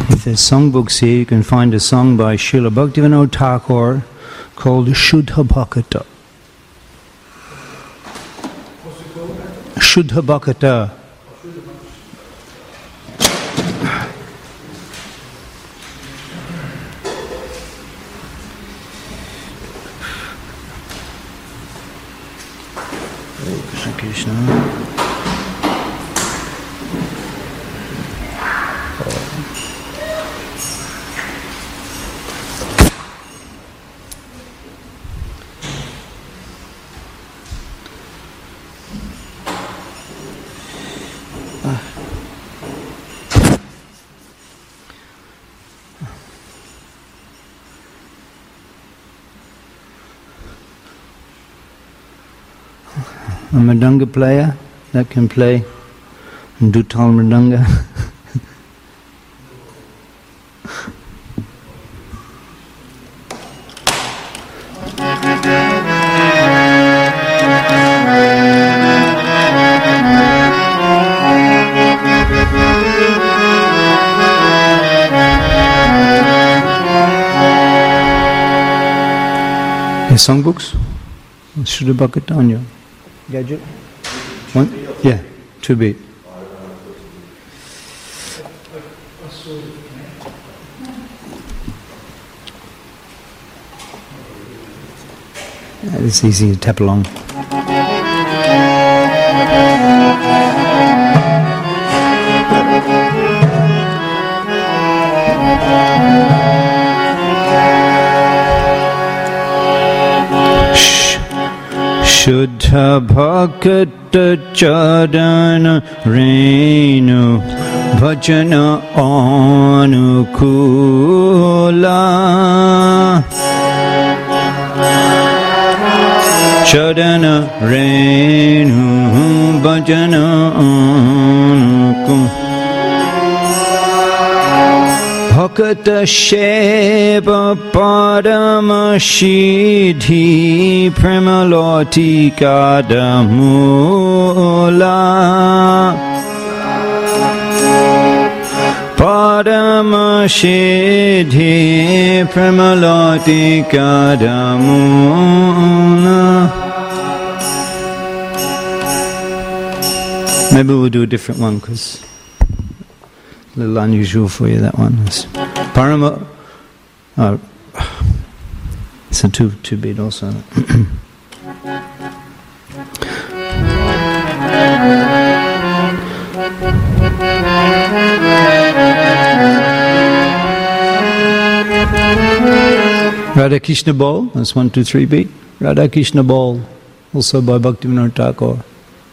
If there's songbooks here, you can find a song by Srila Bhaktivinoda Thakur called Shuddha Bhakata. Shuddha Bhakata. Krishna Krishna. A mridanga player that can play Dutal mridanga. Your songbooks? Shuddha Bhakata on your gadget? One? Yeah, 2-beat. It's easy to tap along. Shuddha Bhakata Chadana Renu Bhajana Anukula Chadana Renu Bhajana Anukula Bhakata Sheva Padama Shidhi Premaloti Kadamula Padama Shidhi Premaloti Kadamula. Maybe we'll do a different one because a little unusual for you, that one. It's Parama. It's a two-beat also. Radha Krishna Bol. That's 1, 2, 3 beat. Radha Krishna Bol, also by Bhaktivinoda Thakur.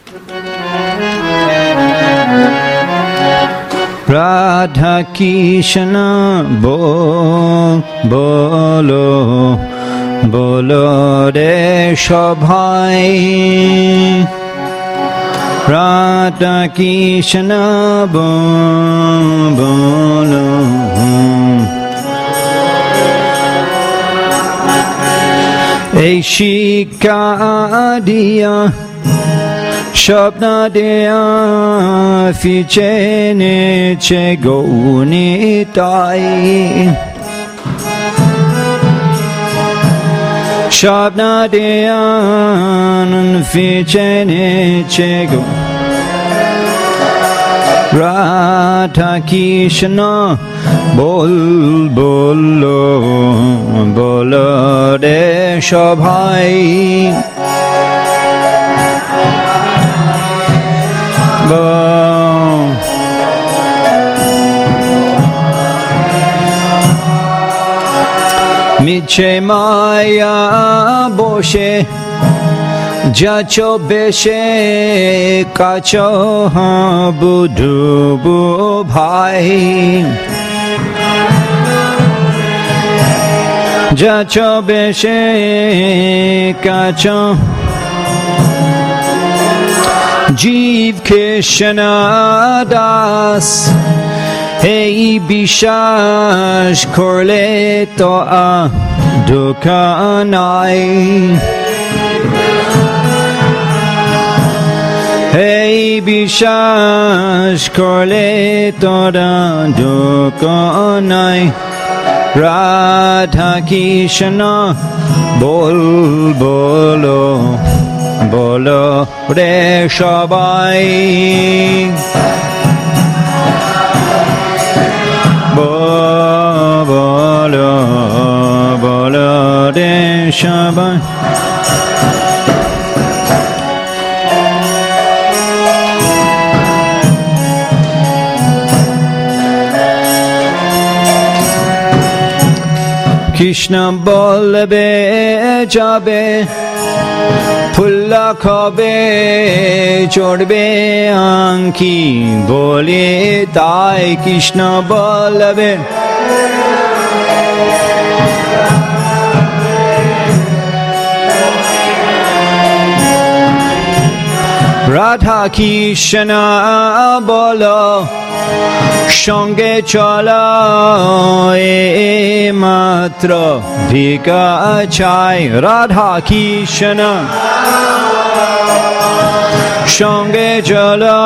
Radha Krishna Bol, Bolo, Bolo Re Shobhai. Radha Krishna Bol, Bolo. Eshika Adiya Shabna Deya Fichene Chegoni Tai Shabna Deya Fichene Chego Radha Krishna Bol Bolo Bolo De Shobhai Miche Maya Boshe Jacho Beshe Kacho Budu Bhai Jacho Beshe Kacho Jeev Krishna Das Hey Bishash Korle Toa Dukanai এই বিশ্বাস করলে তোরা দুঃখ নাই রাধা কৃষ্ণ বল বলো বলো রে সবাই বলো বলো রে সবাই কৃষ্ণ বলবে যাবে ফুল্লা খাবে চড়বে আংকি বলে তাই কৃষ্ণ বলবে রাধা কৃষ্ণ বলো সঙ্গে চলো মাত্র ভিকা চাই রাধা কৃষ্ণ সঙ্গে চলো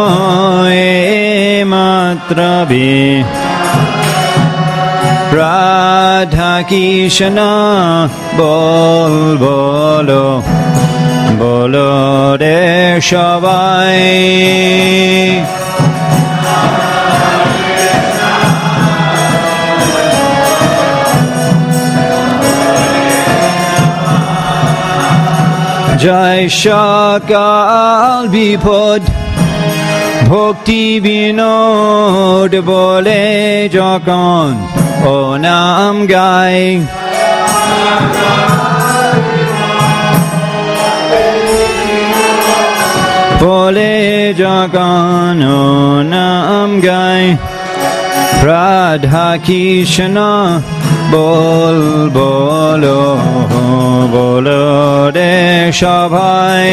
মাত্র রাধা কৃষ্ণ বলো বলো রে সবাই জয় সকাল বিপদ ভক্তি বিনোদ বলে যখন ও নাম গাই বলে যখন ও নাম গাই রাধা কৃষ্ণ বল বলো বলো রে সবাই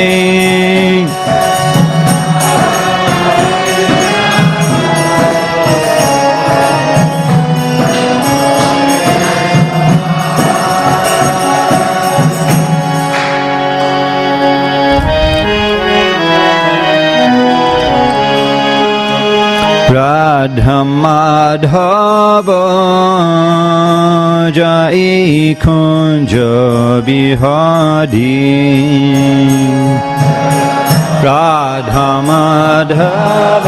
রাধা মাধব যাই কুঞ্জ বিহারী রাধা মাধব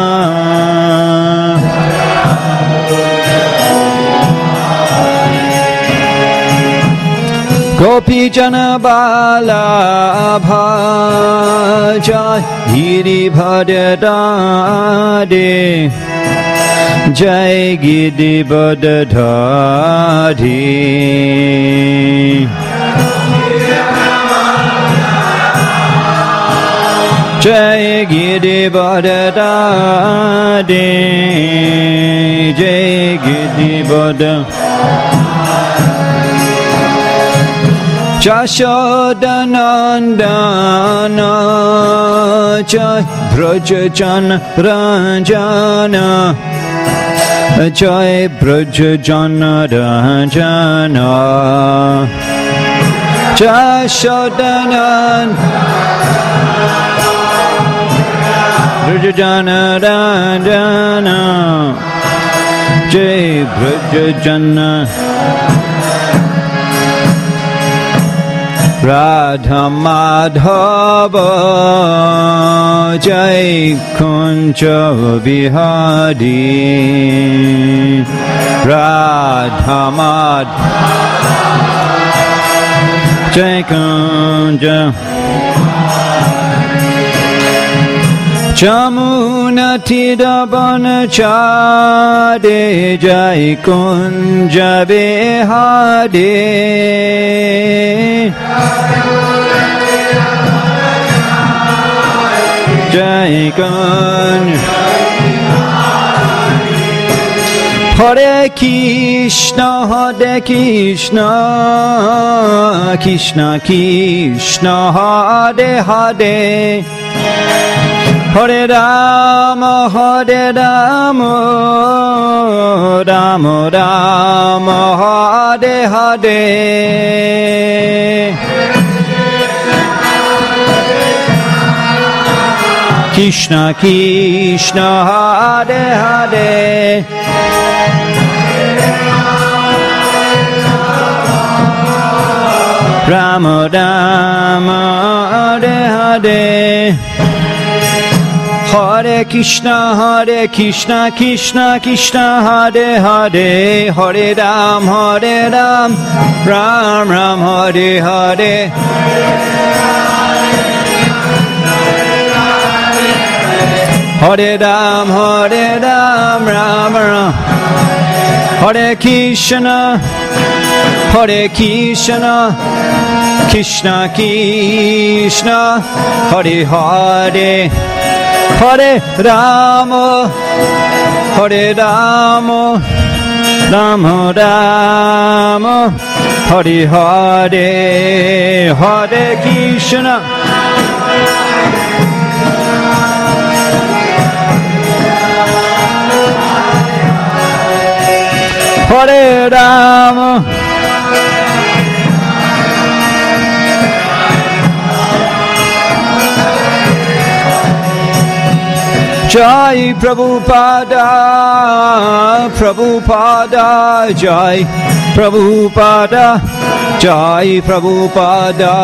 গোপীজন বালা ভাজা গিরিভদ্রে জয় গিরিভদ্রে জয় গিরিভদ্রে জয় গিরিভদ্রে যশোদানন্দন জয় ব্রজজন রঞ্জন জয় ব্রজজন রঞ্জন যশোদানন্দন ব্রজজন রঞ্জন জয় ব্রজজন রাধা মাধব জয় কুঞ্জ বিহারী রাধা মাধব জয় কুঞ্জ যমুনা তীরবন চারে জয় কুঞ্জ বিহারী জয় কুঞ্জ হরে Krishna Krishna Krishna Hare Hare Hare Ram Ram Ram Hare Hare Krishna Krishna Hare Hare Rama Rama Hare Hare Hare Krishna Krishna Krishna Hare Hare Hare Ram Ram Ram Hare Hare Hare Ram Ram Ram Hare Krishna Krishna Krishna Hare Hare Hare Rama Rama Rama Hare Hare Hare Krishna Hare Rama Jai Prabhupada Prabhupada Jai Prabhupada Jai Prabhupada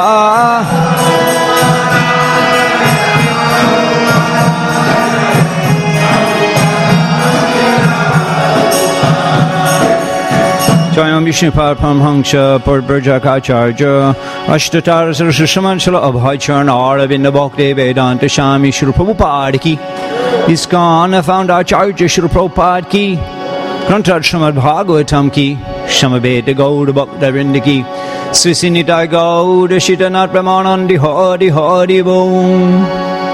Jayam Vishnupad Paramhamsa Purburjakacharya Ashtatara Sarasashamanshila Abhaycharna Aravinda Bhakti Vedanta Swami Shri Prabhupada ki ISKCON founder Acharya Shri Prabhupada ki Granthad Srimad Bhagavatam ki Samaveta Gauda Bhaktivinoda ki Srisinitai Gauda Shitanath Brahmanandi Hari Hari Bom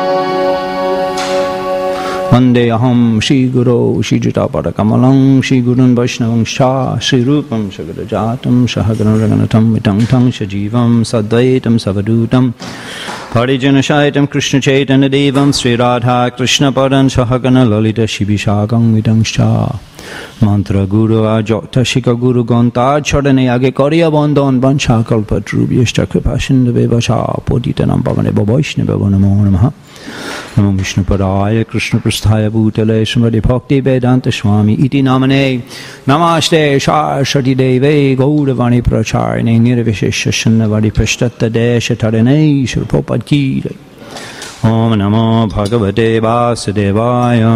Vande aham Shri Guru Shri Jatapada Kamalam Shri Gurun Vaishnavam Sha Shri Rupam Sagadajatam Sahagranaraganatam Vitangtam Shajivam Sadvaitam Savadutam Parijana Shaitam Krishna Chaitanya Devam Sri Radha Krishna Padan Sahagana Lalita Shibishagam Vidangsha Mantra Guru Ajota Shika Guru Ganta Chodane Age Koriya Bandhan Vansha Kalpatrubi Kripa Vevasha Poditanam Bhavane Vaishnava Namo Namaha Namo Vishnupadaya Krishna Prasthaya Bhutale Srimati Bhakti Vedanta Swami Iti Namane Namaste Saraswati Deve Gauravani Pracharine Nirvishesha Shunnavadi Prashtata Desha Tarane Shri Prabhupada Ki Om Namo Bhagavate Vasudevaya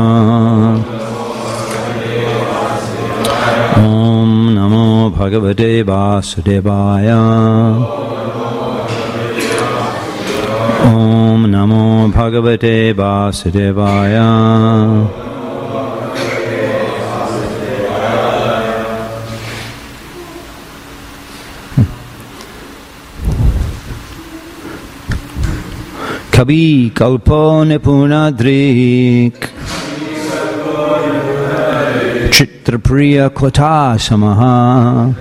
Om Namo Bhagavate Vasudevaya Om Namo Bhagavate Vasudevaya Kabhi kalpo nipunadrik Chitrapriya Kvata Samaha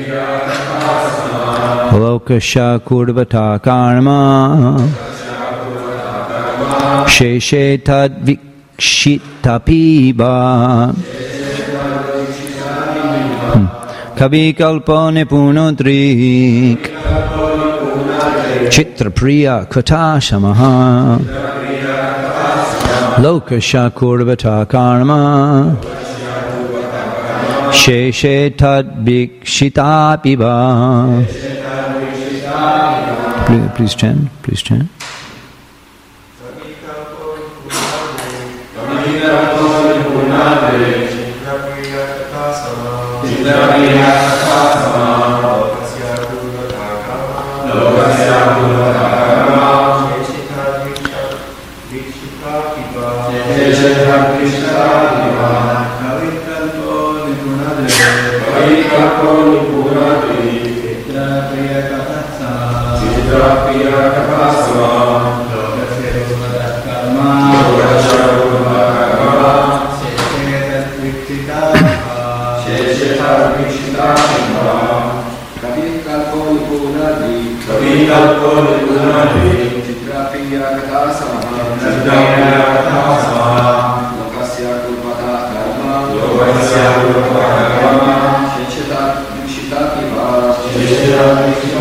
Lokasha Kurvata Karma Sheshe Tad Vikshitapiba Kabhi kalpo nipunadrik Chitrapriya Kvata Samaha Lokasha Kurvata Karma Sheshe Tad Vikshitapiba. Please chant, please chant.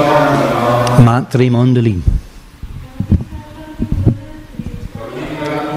Matri Mandali.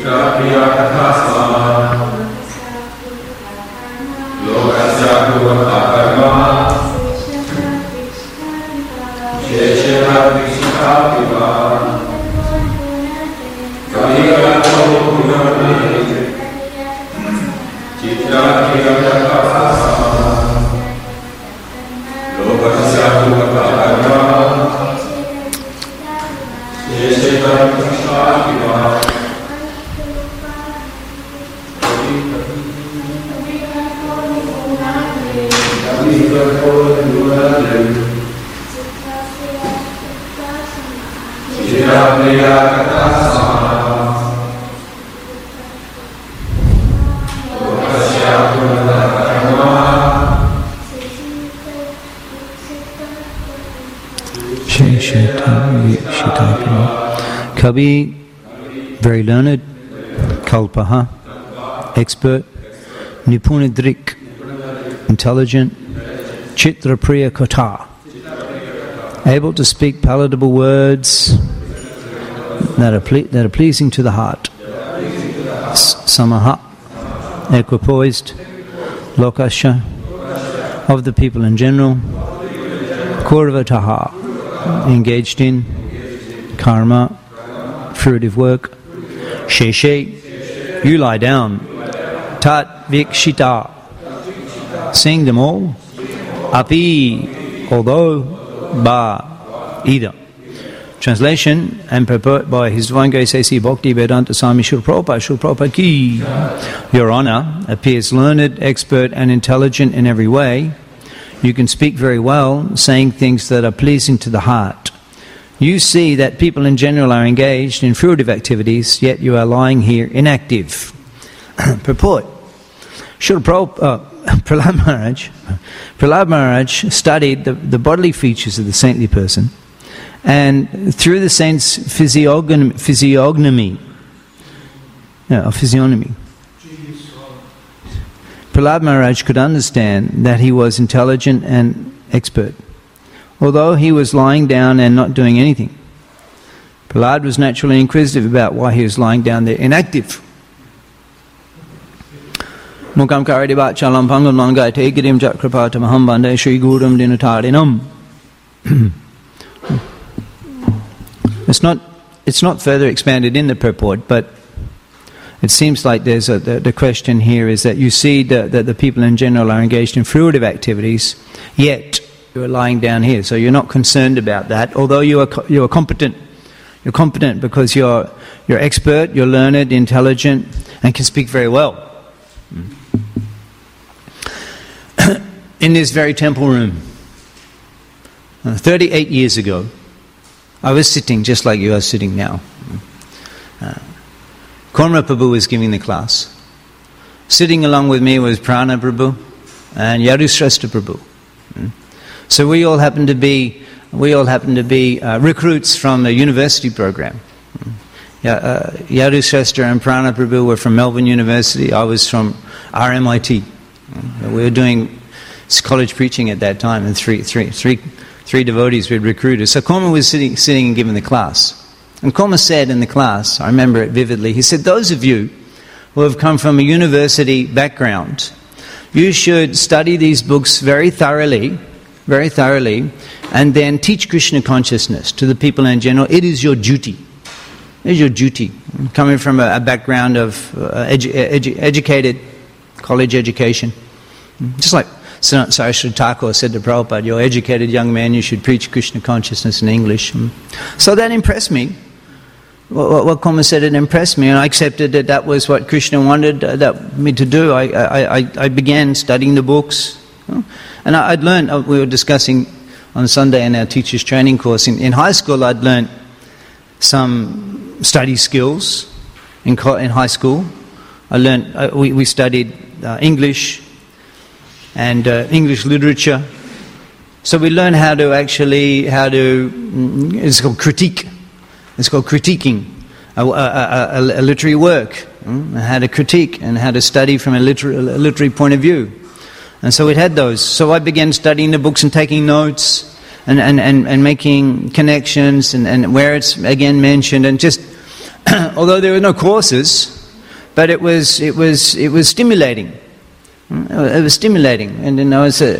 Kavi, very learned, Kalpaha, expert, Nipunadrik, intelligent, Chitrapriya Kata, able to speak palatable words that are pleasing to the heart. Samaha, equipoised, Lokasha, of the people in general, Kurvataha, engaged in karma, fruitive work. Sheshe, you lie down. Tat vikshita, seeing them all. Api, although, ba, either. Translation and purport by His Divine Grace A.C. Bhakti Vedanta Swami Srila Prabhupada ki. Your Honour appears learned, expert and intelligent in every way. You can speak very well, saying things that are pleasing to the heart. You see that people in general are engaged in fruitive activities, yet you are lying here inactive. Purport. Prahlad Maharaj studied the bodily features of the saintly person, and through the saint's physiognomy, Prahlad Maharaj could understand that he was intelligent and expert, although he was lying down and not doing anything. Prahlad was naturally inquisitive about why he was lying down there inactive. Mukam karadibat chalam pangam mangai tegirim jakrapata maham bande shri gurum dinatarinam. It's not further expanded in the purport, but it seems like there's the question here is that you see that the people in general are engaged in fruitive activities, yet you are lying down here, so you're not concerned about that. Although you are competent, you're competent because you're expert, you're learned, intelligent, and can speak very well. In this very temple room, 38 years ago, I was sitting just like you are sitting now. Korma Prabhu was giving the class. Sitting along with me was Prana Prabhu and Yadushrestha Prabhu. So we all happened to be recruits from the university program. Yadushrestha and Prana Prabhu were from Melbourne University. I was from RMIT. We were doing college preaching at that time, and three devotees we had recruited. So Korma was sitting and giving the class. And Korma said in the class, I remember it vividly, he said, those of you who have come from a university background, you should study these books very thoroughly, and then teach Krishna consciousness to the people in general. It is your duty. It is your duty. Coming from a background of educated, college education. Just like Saraswati Thakur said to Prabhupada, you're an educated young man, you should preach Krishna consciousness in English. So that impressed me. What Korma said, it impressed me, and I accepted that was what Krishna wanted me to do. I began studying the books. And I'd learned, we were discussing on Sunday in our teacher's training course, in high school I'd learned some study skills in high school. I learned, we studied English and English literature. So we learned it's called critique. It's called critiquing a literary work, how to critique and how to study from a literary point of view. And so it had those. So I began studying the books and taking notes and making connections and where it's again mentioned. And just, although there were no courses, but it was stimulating. It was stimulating, and then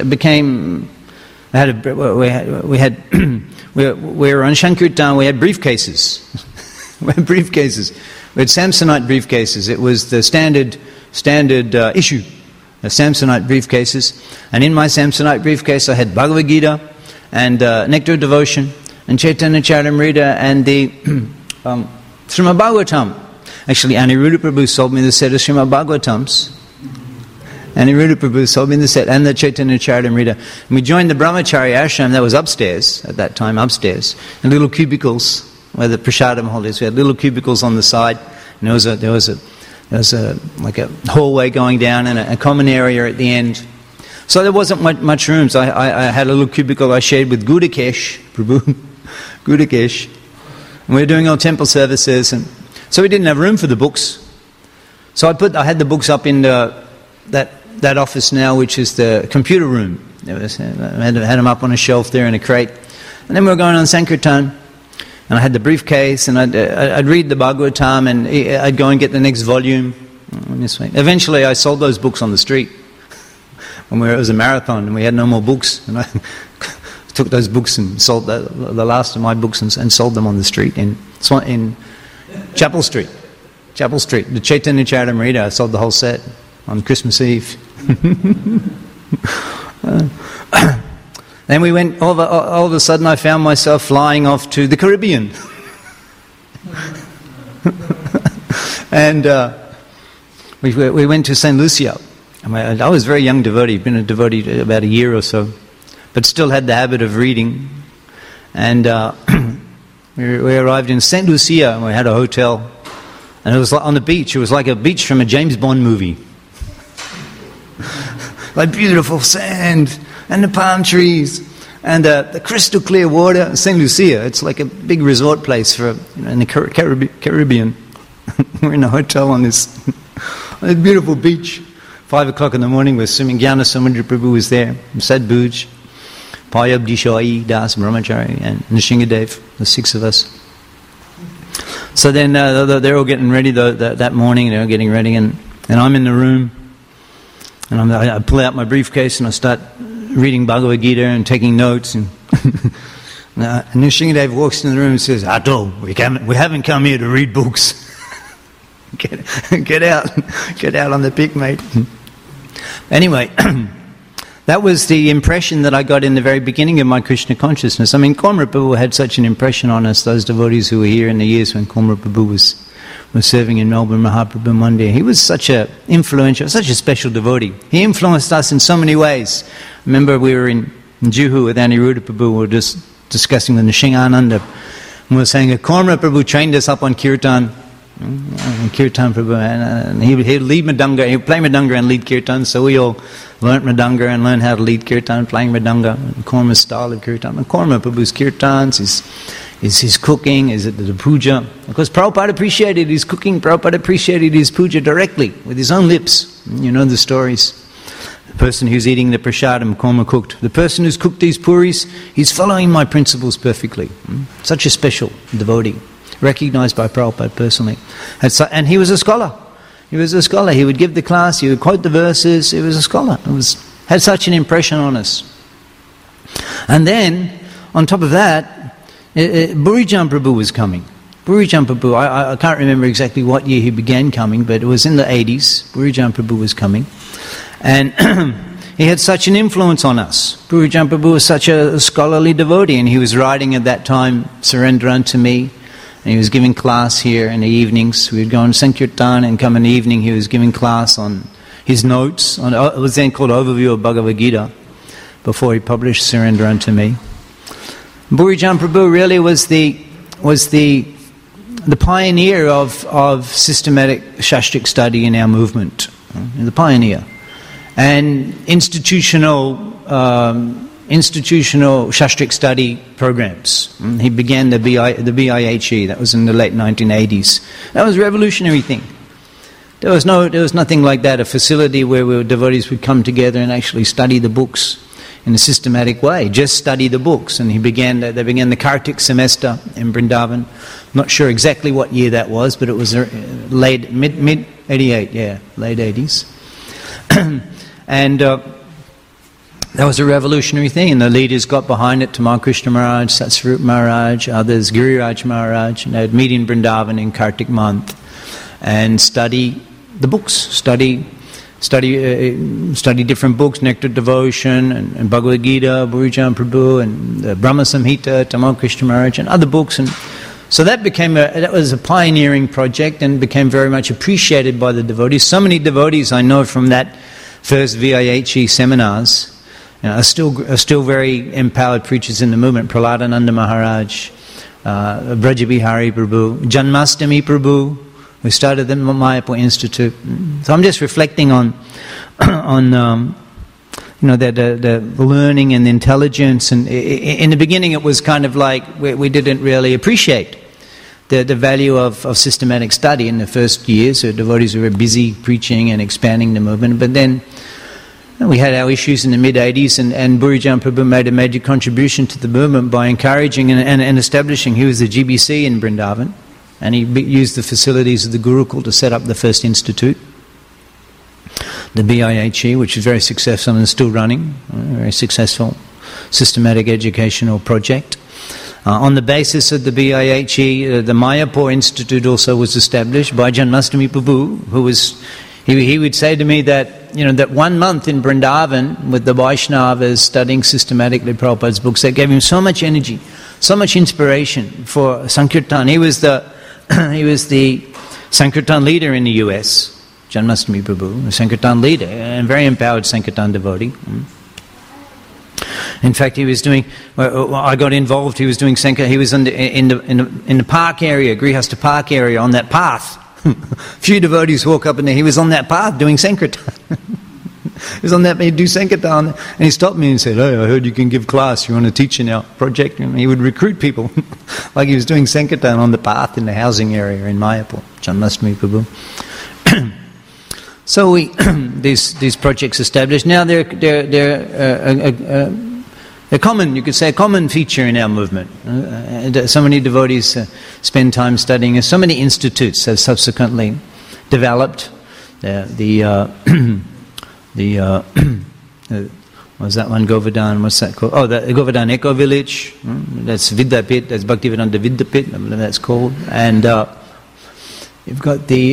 we were on Sankirtan. We had briefcases. We had Samsonite briefcases. It was the standard issue, the Samsonite briefcases. And in my Samsonite briefcase, I had Bhagavad Gita and Nectar of Devotion and Chaitanya Charitamrita and the Srimad Bhagavatam. Actually, Aniruddha Prabhu sold me the set of Srimad Bhagavatams. Aniruddha Prabhu sold me the set and the Chaitanya Charitamrita. And we joined the Brahmachari ashram that was upstairs, at that time upstairs, in little cubicles where the prasadam holders. We had little cubicles on the side, and there was a like a hallway going down and a common area at the end. So there wasn't much rooms. I had a little cubicle I shared with Gudakesh Prabhu, Gudakesh, and we were doing our temple services, and so we didn't have room for the books. So I had the books up in that office now, which is the computer room. I had them up on a shelf there in a crate, and then we were going on Sankirtan. And I had the briefcase, and I'd read the Bhagavatam, and I'd go and get the next volume. Eventually, I sold those books on the street. It was a marathon, and we had no more books. And I took those books and sold the last of my books and sold them on the street in Chapel Street. Chapel Street. The Chaitanya Charitamrita, I sold the whole set on Christmas Eve. Then we went, all of a sudden I found myself flying off to the Caribbean. And we went to St. Lucia. I was a very young devotee, been a devotee about a year or so, but still had the habit of reading. And we arrived in St. Lucia, and we had a hotel. And it was on the beach. It was like a beach from a James Bond movie. Like beautiful sand, and the palm trees, and the crystal clear water. St. Lucia, it's like a big resort place in the Caribbean. We're in a hotel on this beautiful beach. 5 o'clock in the morning, we're swimming. Gyana Samudra Prabhu was there, Sadbhuj, Payab Dishai, Das Brahmachari, and Nishingadev, the 6 of us. So then they're all getting ready that morning, they're getting ready, and I'm in the room. And I pull out my briefcase and I start reading Bhagavad Gita and taking notes. And Nishingadev walks in the room and says, "Ato, we haven't come here to read books. Get out on the pick, mate." Anyway, that was the impression that I got in the very beginning of my Krishna consciousness. I mean, Komra Prabhu had such an impression on us, those devotees who were here in the years when Komra Prabhu was serving in Melbourne, Mahaprabhu Mandir. He was such a influential, such a special devotee. He influenced us in so many ways. Remember, we were in Juhu with Aniruddha Prabhu. We were just discussing the Nishingananda. We were saying that Komra Prabhu trained us up on Kirtan. Kirtan Prabhu, and he'd lead Mridanga, he'd play Mridanga and lead Kirtan, so we all learnt Mridanga and learned how to lead Kirtan, playing Mridanga, Korma's style of Kirtan. And Korma Prabhu's Kirtans, his cooking, is it the puja? Because Prabhupada appreciated his cooking, Prabhupada appreciated his puja directly, with his own lips. You know the stories. The person who's eating the prasadam, Korma cooked. The person who's cooked these puris, he's following my principles perfectly. Such a special devotee, recognized by Prabhupada personally. And he was a scholar. He was a scholar. He would give the class, he would quote the verses. He was a scholar. Had such an impression on us. And then, on top of that, Burijan Prabhu was coming. Burijan Prabhu, I can't remember exactly what year he began coming, but it was in the 80s. Burijan Prabhu was coming. And he had such an influence on us. Burijan Prabhu was such a scholarly devotee, and he was writing at that time, Surrender Unto Me. And he was giving class here in the evenings. We would go on Sankirtan and come in the evening. He was giving class on his notes. It was then called Overview of Bhagavad Gita, before he published Surrender Unto Me. Burijan Prabhu really was the pioneer of systematic Shastric study in our movement. The pioneer. And institutional Shastric study programs. He began the BIHE, that was in the late 1980s. That was a revolutionary thing. There was nothing like that, a facility where devotees would come together and actually study the books in a systematic way, just study the books. And they began the Kartik semester in Vrindavan. Not sure exactly what year that was, but it was mid 88, yeah, late 80s. And that was a revolutionary thing, and the leaders got behind it. Tamal Krishna Maharaj, Satsvarup Maharaj, others, Giriraj Maharaj, and they'd meet in Vrindavan in Kartik month and study the books, study different books, Nectar Devotion and Bhagavad Gita, Burijan Prabhu, and Brahma Samhita, Tamal Krishna Maharaj, and other books. And so that was a pioneering project and became very much appreciated by the devotees. So many devotees I know from that first VIHE seminars are still very empowered preachers in the movement. Prahladananda Maharaj, Brajabihari Prabhu, Janmastami Prabhu, who started the Mayapur Institute. So I'm just reflecting on the learning and the intelligence. And in the beginning, it was kind of like we didn't really appreciate the value of systematic study in the first years. So devotees were busy preaching and expanding the movement. But then we had our issues in the mid-80s, and Burijan Prabhu made a major contribution to the movement by encouraging and establishing. He was the GBC in Vrindavan, and he used the facilities of the Gurukul to set up the first institute, the BIHE, which is very successful and still running, a very successful systematic educational project. On the basis of the BIHE, the Mayapur Institute also was established by Janmastami Prabhu, who was... He would say to me that, that 1 month in Vrindavan with the Vaishnavas studying systematically Prabhupada's books, that gave him so much energy, so much inspiration for Sankirtan. He was the Sankirtan leader in the US, Janmastami Prabhu, a Sankirtan leader, and very empowered Sankirtan devotee. In fact, he was doing... I got involved. He was doing Sankirtan. He was in the park area, Grihastha Park area, on that path. Few devotees walk up and he was on that path doing Sankirtan. He was on that, he'd do Sankirtan, and he stopped me and said, "Hey, I heard you can give class, you want to teach in our project?" And he would recruit people like he was doing Sankirtan on the path in the housing area in Mayapur, Janmastami Prabhu. So these projects established. Now they're common, you could say, a common feature in our movement. So many devotees spend time studying. So many institutes have subsequently developed. What's that one? Govardhan. What's that called? Oh, the Govardhan Eco Village. That's Vidyapit. That's Bhaktivedanta Vidyapit. I believe that's called. And you've got the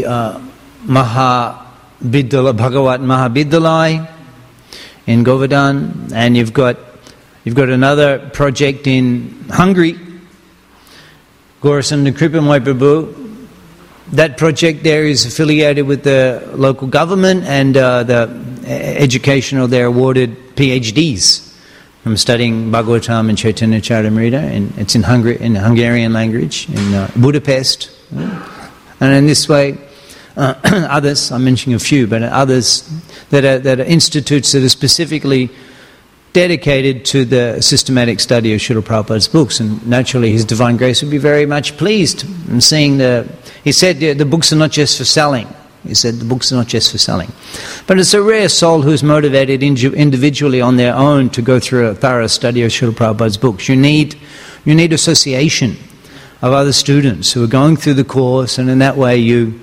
Bhagavat Mahavidyalaya in Govardhan, and you've got another project in Hungary, Gaurasundar Kripamoy Prabhu. That project there is affiliated with the local government, and the educational there awarded PhDs from studying Bhagavatam and Chaitanya Charitamrita, and it's in Hungarian language, in Budapest. And in this way, others, I'm mentioning a few, but others that are institutes that are specifically dedicated to the systematic study of Srila Prabhupada's books. And naturally His Divine Grace would be very much pleased in seeing he said the books are not just for selling. He said the books are not just for selling. But it's a rare soul who's motivated individually on their own to go through a thorough study of Srila Prabhupada's books. You need association of other students who are going through the course, and in that way you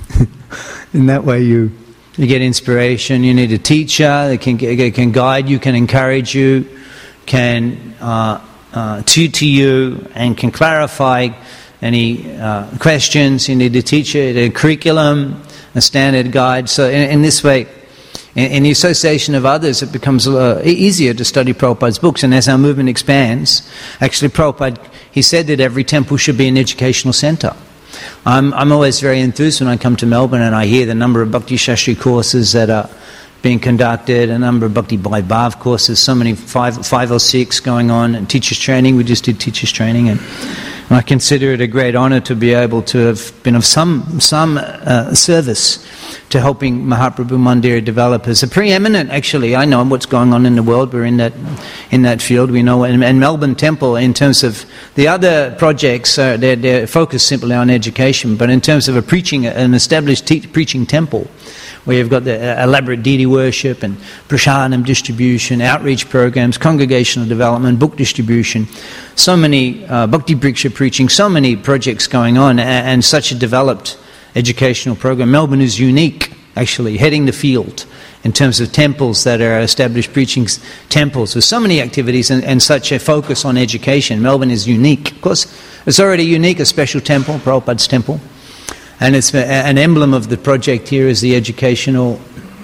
you get inspiration. You need a teacher that can guide you, can encourage you, can tutor you, and can clarify any questions. You need a teacher, a curriculum, a standard guide. So in this way, in the association of others, it becomes easier to study Prabhupada's books. And as our movement expands, actually Prabhupada, he said that every temple should be an educational centre. I'm always very enthused when I come to Melbourne and I hear the number of Bhakti Shastri courses that are being conducted, a number of Bhakti Vaibhav courses, so many, 5 or 6 going on, and teachers training. We just did teachers training, and I consider it a great honour to be able to have been of some service to helping Mahaprabhu Mandir develop as a preeminent. Actually, I know what's going on in the world. We're in that field. We know, and Melbourne Temple, in terms of the other projects, they're focused simply on education. But in terms of an established preaching temple, where you've got the elaborate deity worship and prasadam distribution, outreach programs, congregational development, book distribution, so many Bhakti Briksha preaching, so many projects going on, and such a developed educational program. Melbourne is unique, actually, heading the field in terms of temples that are established preaching temples with so many activities and such a focus on education. Melbourne is unique. Of course, it's already unique, a special temple, Prabhupada's temple. And it's an emblem of the project here is the educational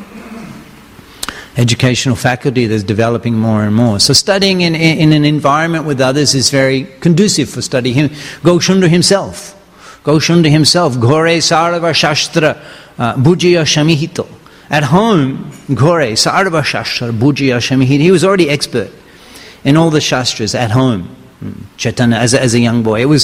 faculty that's developing more and more. So studying in an environment with others is very conducive for study. Gaushunda himself, Gore Sarva Shastra Bhujya Shamihito. At home, Gore Sarva Shastra Bhujya Shamihito. He was already expert in all the shastras at home. Chaitanya, as a young boy, he was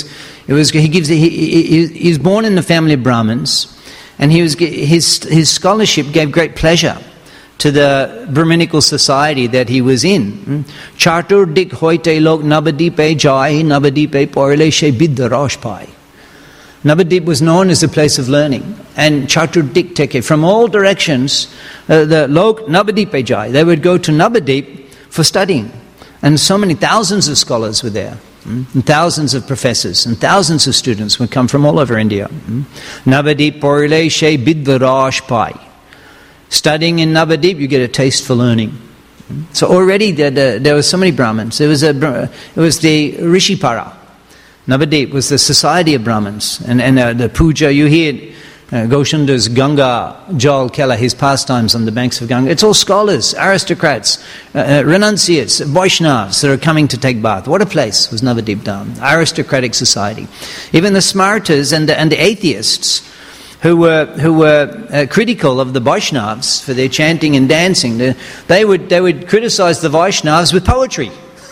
born in the family of Brahmins, and his scholarship gave great pleasure to the Brahminical society that he was in. Chatur dik hoite lok Navadipe jai, Navadipe porle she biddarosh pai. Navadip was known as a place of learning, and Chatur dik teke, from all directions, the lok Navadipe jai, they would go to Navadip for studying. And so many thousands of scholars were there, and thousands of professors, and thousands of students would come from all over India. Navadip porle she biddarosh pai. Studying in Navadip, you get a taste for learning. So already there were so many Brahmins. It was the Rishipara. Navadip was the society of Brahmins. And the puja, you hear Gaushunda's Ganga Jal Kela, his pastimes on the banks of Ganga. It's all scholars, aristocrats, renunciates, Vaishnavas that are coming to take bath. What a place was Navadip Dham. Aristocratic society. Even the Smartas and the atheists who were critical of the Vaishnavas for their chanting and dancing, they would criticize the Vaishnavas with poetry.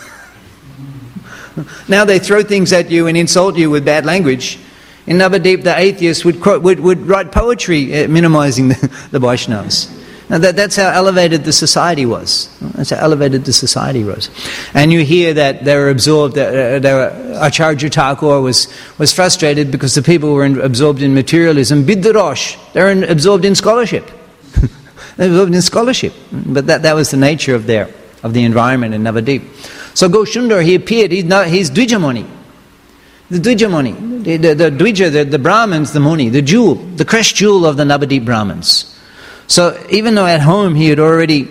Now they throw things at you and insult you with bad language. In Navadip, the atheists would write poetry minimizing the Vaishnavas. Now that's how elevated the society was. That's how elevated the society was. And you hear that they were absorbed, Acharya Thakur was frustrated because the people were absorbed in materialism. Biddarosh, they were absorbed in scholarship. They were absorbed in scholarship. But that was the nature of the environment in Navadip. So Gaushunda, he appeared, he's Dvijamuni. The Dvijamuni, the Dvija, the Brahmins, the Muni, the jewel, the crest jewel of the Navadip Brahmins. So even though at home he had already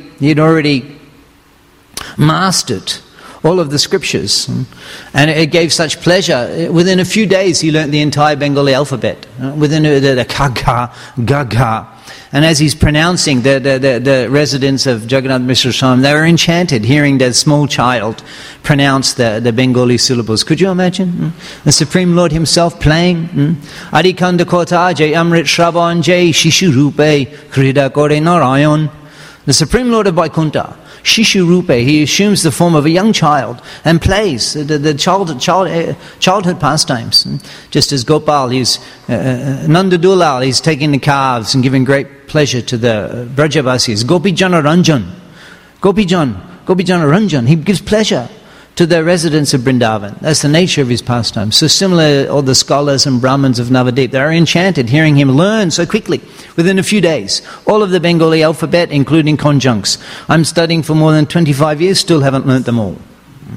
mastered all of the scriptures, and it gave such pleasure, within a few days he learnt the entire Bengali alphabet, within the Kagha, Gagha. And as he's pronouncing, the residents of Jagannath Mishra Swami, they were enchanted hearing that small child pronounce the Bengali syllables. Could you imagine? The Supreme Lord himself playing. Adikanda Kota Jai Amrit Shravan Jai Shishu Rupe Krida Kore Narayan. The Supreme Lord of Vaikuntha, Shishu Rupe, he assumes the form of a young child and plays the childhood pastimes. Just as Gopal, Nanda Dulal, he's taking the calves and giving great pleasure to the Brajavasis. Gopijana Ranjan, he gives pleasure to the residents of Vrindavan. That's the nature of his pastime. So similar, all the scholars and Brahmins of Navadip, they are enchanted hearing him learn so quickly, within a few days, all of the Bengali alphabet, including conjuncts. I'm studying for more than 25 years, still haven't learnt them all.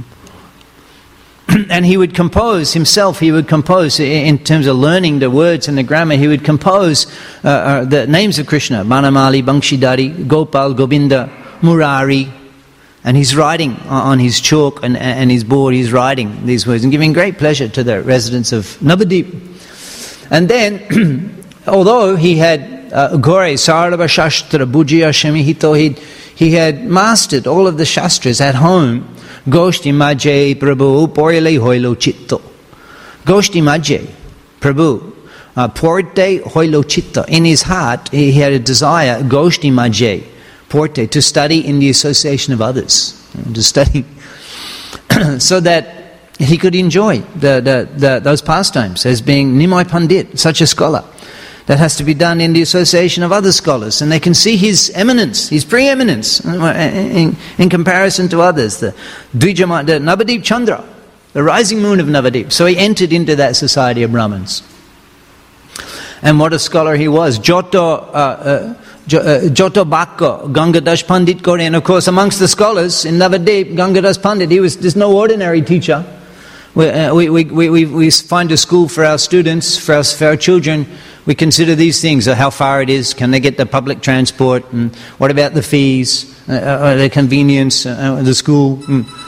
And he would compose himself, in terms of learning the words and the grammar, he would compose the names of Krishna, Banamali, Bankshidhari, Gopal, Govinda, Murari. And he's writing on his chalk and his board, he's writing these words and giving great pleasure to the residents of Navadip. And then, although he had Gore, Sarva Shastra, Bhujya Shamihito, he had mastered all of the shastras at home. Goshti Majje Prabhu Porile Hoilo Chitto. Goshti Majje Prabhu Porte Hoilo Chitta. In his heart, he had a desire, Goshti Majje Porte, to study in the association of others, to study so that he could enjoy those pastimes as being Nimai Pandit, such a scholar. That has to be done in the association of other scholars, and they can see his eminence, his preeminence in comparison to others. The Navadip Chandra, the rising moon of Navadip. So he entered into that society of Brahmins. And what a scholar he was. Joto Bakko, Gangadas Pandit Kore. And of course, amongst the scholars in Navadip, Gangadas Pandit, there's no ordinary teacher. we find a school for our students, for our children. We consider these things: how far it is, can they get the public transport, and what about the fees, the convenience, the school.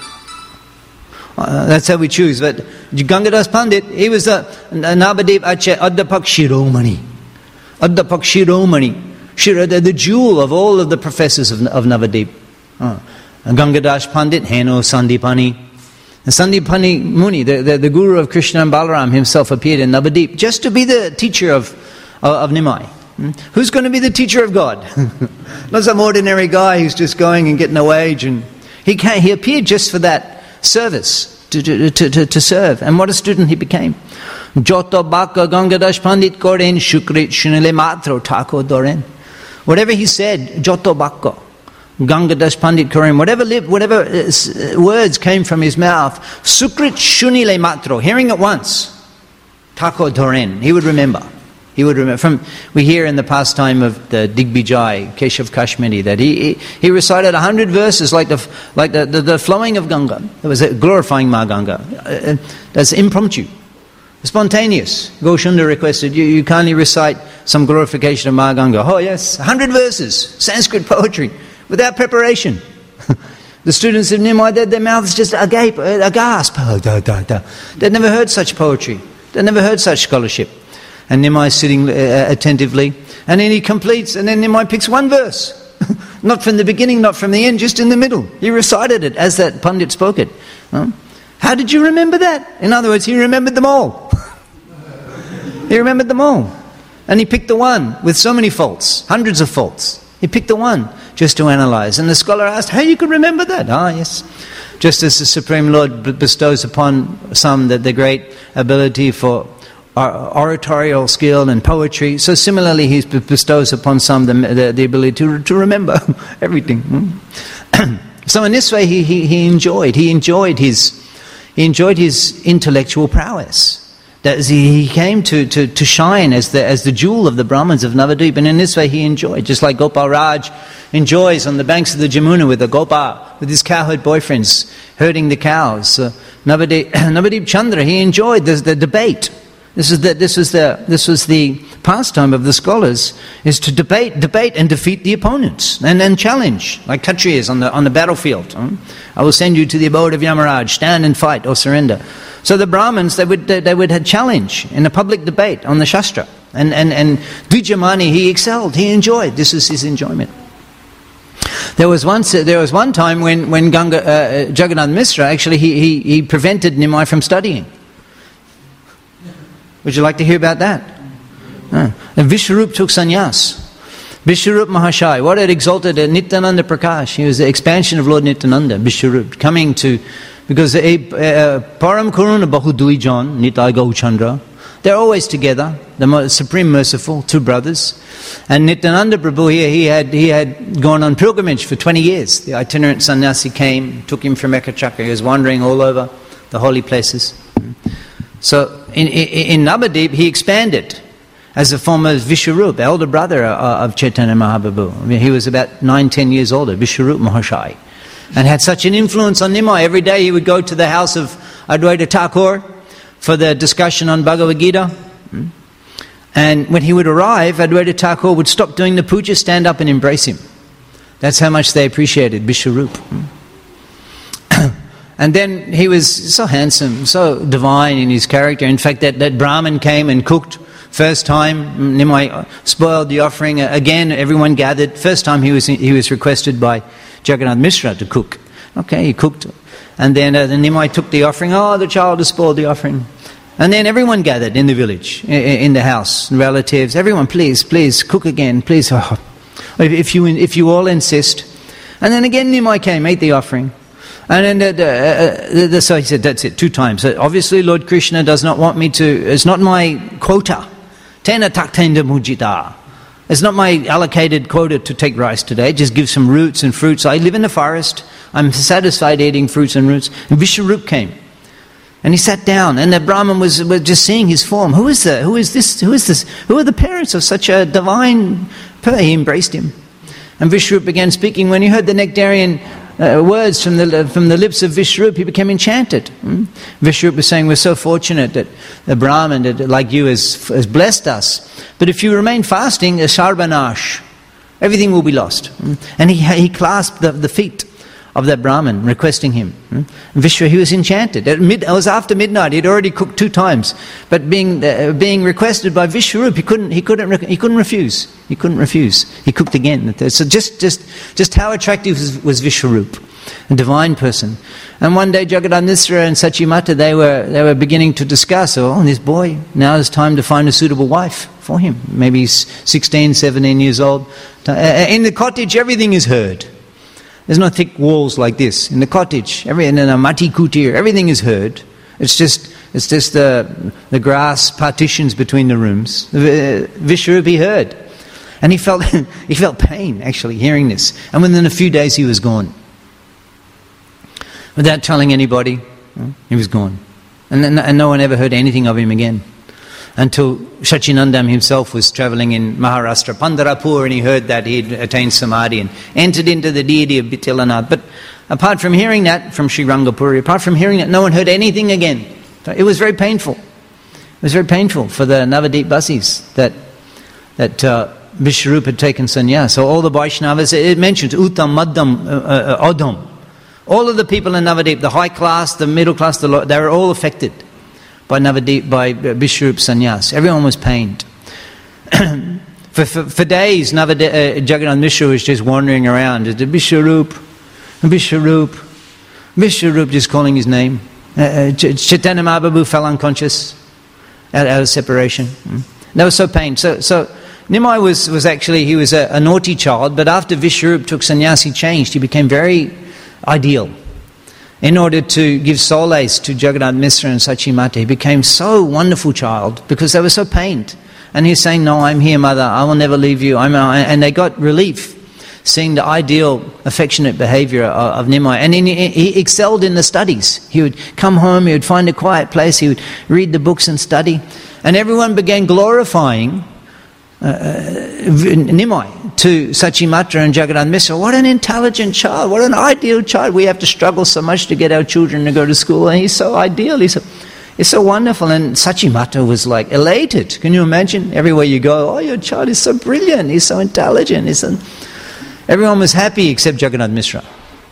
That's how we choose. But Gangadas Pandit, he was a Navadip Acharya Adhyapak Shiromani. Adhyapak Shiromani. The jewel of all of the professors of Navadip. Gangadas Pandit, Heno Sandipani. And Sandipani Muni, the guru of Krishna and Balaram himself, appeared in Navadip just to be the teacher of Nimai. Who's going to be the teacher of God? Not some ordinary guy who's just going and getting a wage. And he appeared just for that service, to serve. And what a student he became. Joto Baka Gangadas Pandit Koren Shukrit Shunile Matro Tako Doren. Whatever he said, Joto Baka Gangadas Pandit Koren, whatever words came from his mouth, Sukrit Shunile Matro, hearing it once, Tako Doren, he would remember. He would remember. We hear in the pastime of the Digbijay, Keshav Kashmiri, that he recited 100 verses like the flowing of Ganga. It was glorifying Ma Ganga. That's impromptu, spontaneous. Goshunda requested, you kindly recite some glorification of Ma Ganga. Oh yes, 100 verses, Sanskrit poetry, without preparation. The students of Nimai, their mouths just agape, aghast. They'd never heard such poetry. They'd never heard such scholarship. And Nimai sitting attentively. And then he completes, and then Nimai picks one verse. Not from the beginning, not from the end, just in the middle. He recited it as that Pandit spoke it. How did you remember that? In other words, he remembered them all. He remembered them all. And he picked the one with so many faults, hundreds of faults. He picked the one just to analyze. And the scholar asked, how you could remember that? Yes. Just as the Supreme Lord bestows upon some the great ability for oratorial skill and poetry, so similarly he bestows upon some the ability to remember everything. So in this way he enjoyed his intellectual prowess. That he came to shine as the jewel of the Brahmins of Navadip, and in this way he enjoyed, just like Gopal Raj enjoys on the banks of the Jamuna with the Gopal, with his cowherd boyfriends herding the cows. Navadip Chandra, he enjoyed the debate. This was the pastime of the scholars, is to debate and defeat the opponents and then challenge, like Kshatriyas on the battlefield. I will send you to the abode of Yamaraj, stand and fight or surrender. So the Brahmins, they would have challenge in a public debate on the Shastra. And Dvijamani, he excelled, he enjoyed. This was his enjoyment. There was one time when Jagannath Mishra, actually he prevented Nimai from studying. Would you like to hear about that? And Vishwarup took sannyas. Vishwarup Mahashai, what had exalted Nityananda Prakash? He was the expansion of Lord Nityananda, Vishwarup, coming to, because Param Karuna Bahu Duijan, Nitai Gauchandra, they're always together, the Supreme Merciful, two brothers. And Nityananda Prabhu, he had gone on pilgrimage for 20 years. The itinerant sannyasi came, took him from Ekachakra. He was wandering all over the holy places. So in Navadip, he expanded as a form of Vishwarup, elder brother of Chaitanya Mahaprabhu. I mean, he was about 9-10 years older, Vishwarup Mahashai, and had such an influence on Nimai. Every day he would go to the house of Advaita Thakur for the discussion on Bhagavad Gita. And when he would arrive, Advaita Thakur would stop doing the puja, stand up and embrace him. That's how much they appreciated Vishwarup. And then he was so handsome, so divine in his character. In fact, that Brahmin came and cooked. First time, Nimai spoiled the offering. Again, everyone gathered. First time he was requested by Jagannath Mishra to cook. Okay, he cooked. And then Nimai took the offering. Oh, the child has spoiled the offering. And then everyone gathered in the village, in the house, relatives. Everyone, please, cook again, please. Oh, if you all insist. And then again Nimai came, ate the offering. And then so he said, that's it, 2 times. So obviously Lord Krishna does not want me to, it's not my quota. Tena taktenda mujita. It's not my allocated quota to take rice today. Just give some roots and fruits. I live in the forest. I'm satisfied eating fruits and roots. And Vishwarup came. And he sat down, and the Brahmin was just seeing his form. Who is this? Who are the parents of such a divine person? He embraced him. And Vishwarup began speaking. When he heard the nectarian words from the lips of Vishwarup, he became enchanted. Vishwarup was saying, we're so fortunate that the Brahman that, like you has blessed us. But if you remain fasting, sarvanash, everything will be lost. And he clasped the feet of that Brahmin, requesting him. He was enchanted. It was after midnight. He'd already cooked 2 times, but being requested by Vishwarup, he couldn't refuse. He couldn't refuse. He cooked again. So just how attractive was Vishwarup, a divine person. And one day, Jagannath Mishra and Sachimata, they were beginning to discuss. Oh, this boy, now it's time to find a suitable wife for him. Maybe he's 16, 17 years old. In the cottage, everything is heard. There's no thick walls like this. In the cottage, in a mati kutir, everything is heard. It's just the grass partitions between the rooms. Vishwarup, he heard. And he felt pain, actually, hearing this. And within a few days, he was gone. Without telling anybody, he was gone. And no one ever heard anything of him again. Until Shachinandam himself was travelling in Maharashtra, Pandharpur, and he heard that he had attained Samadhi and entered into the deity of Vitilanath. But apart from hearing that from Sri Rangapuri, apart from hearing that, no one heard anything again. It was very painful. It was very painful for the Navadip Basis that Vishwarup had taken sannyas. So all the Vaishnavas, it mentions Uttam, Madham, Adham. All of the people in Navadip, the high class, the middle class, they were all affected by Vishwarup sannyas. Everyone was pained. for days, Jagannath Mishra was just wandering around. Vishwarup, just calling his name. Chaitanya Mahaprabhu fell unconscious out of separation. They were so pained. So Nimai was actually, he was a naughty child, but after Vishwarup took sannyas, he changed. He became very ideal. In order to give solace to Jagannath Mishra and Sachimata, he became so wonderful child because they were so pained. And he's saying, no, I'm here, mother, I will never leave you. And they got relief seeing the ideal, affectionate behavior of Nimai. And he excelled in the studies. He would come home, he would find a quiet place, he would read the books and study. And everyone began glorifying Nimai to Sachimatra and Jagannath Mishra. What an intelligent child, what an ideal child. We have to struggle so much to get our children to go to school, and he's so ideal, he's so wonderful. And Sachimatra was like elated. Can you imagine? Everywhere you go, oh, your child is so brilliant, he's so intelligent. Everyone was happy except Jagannath Mishra.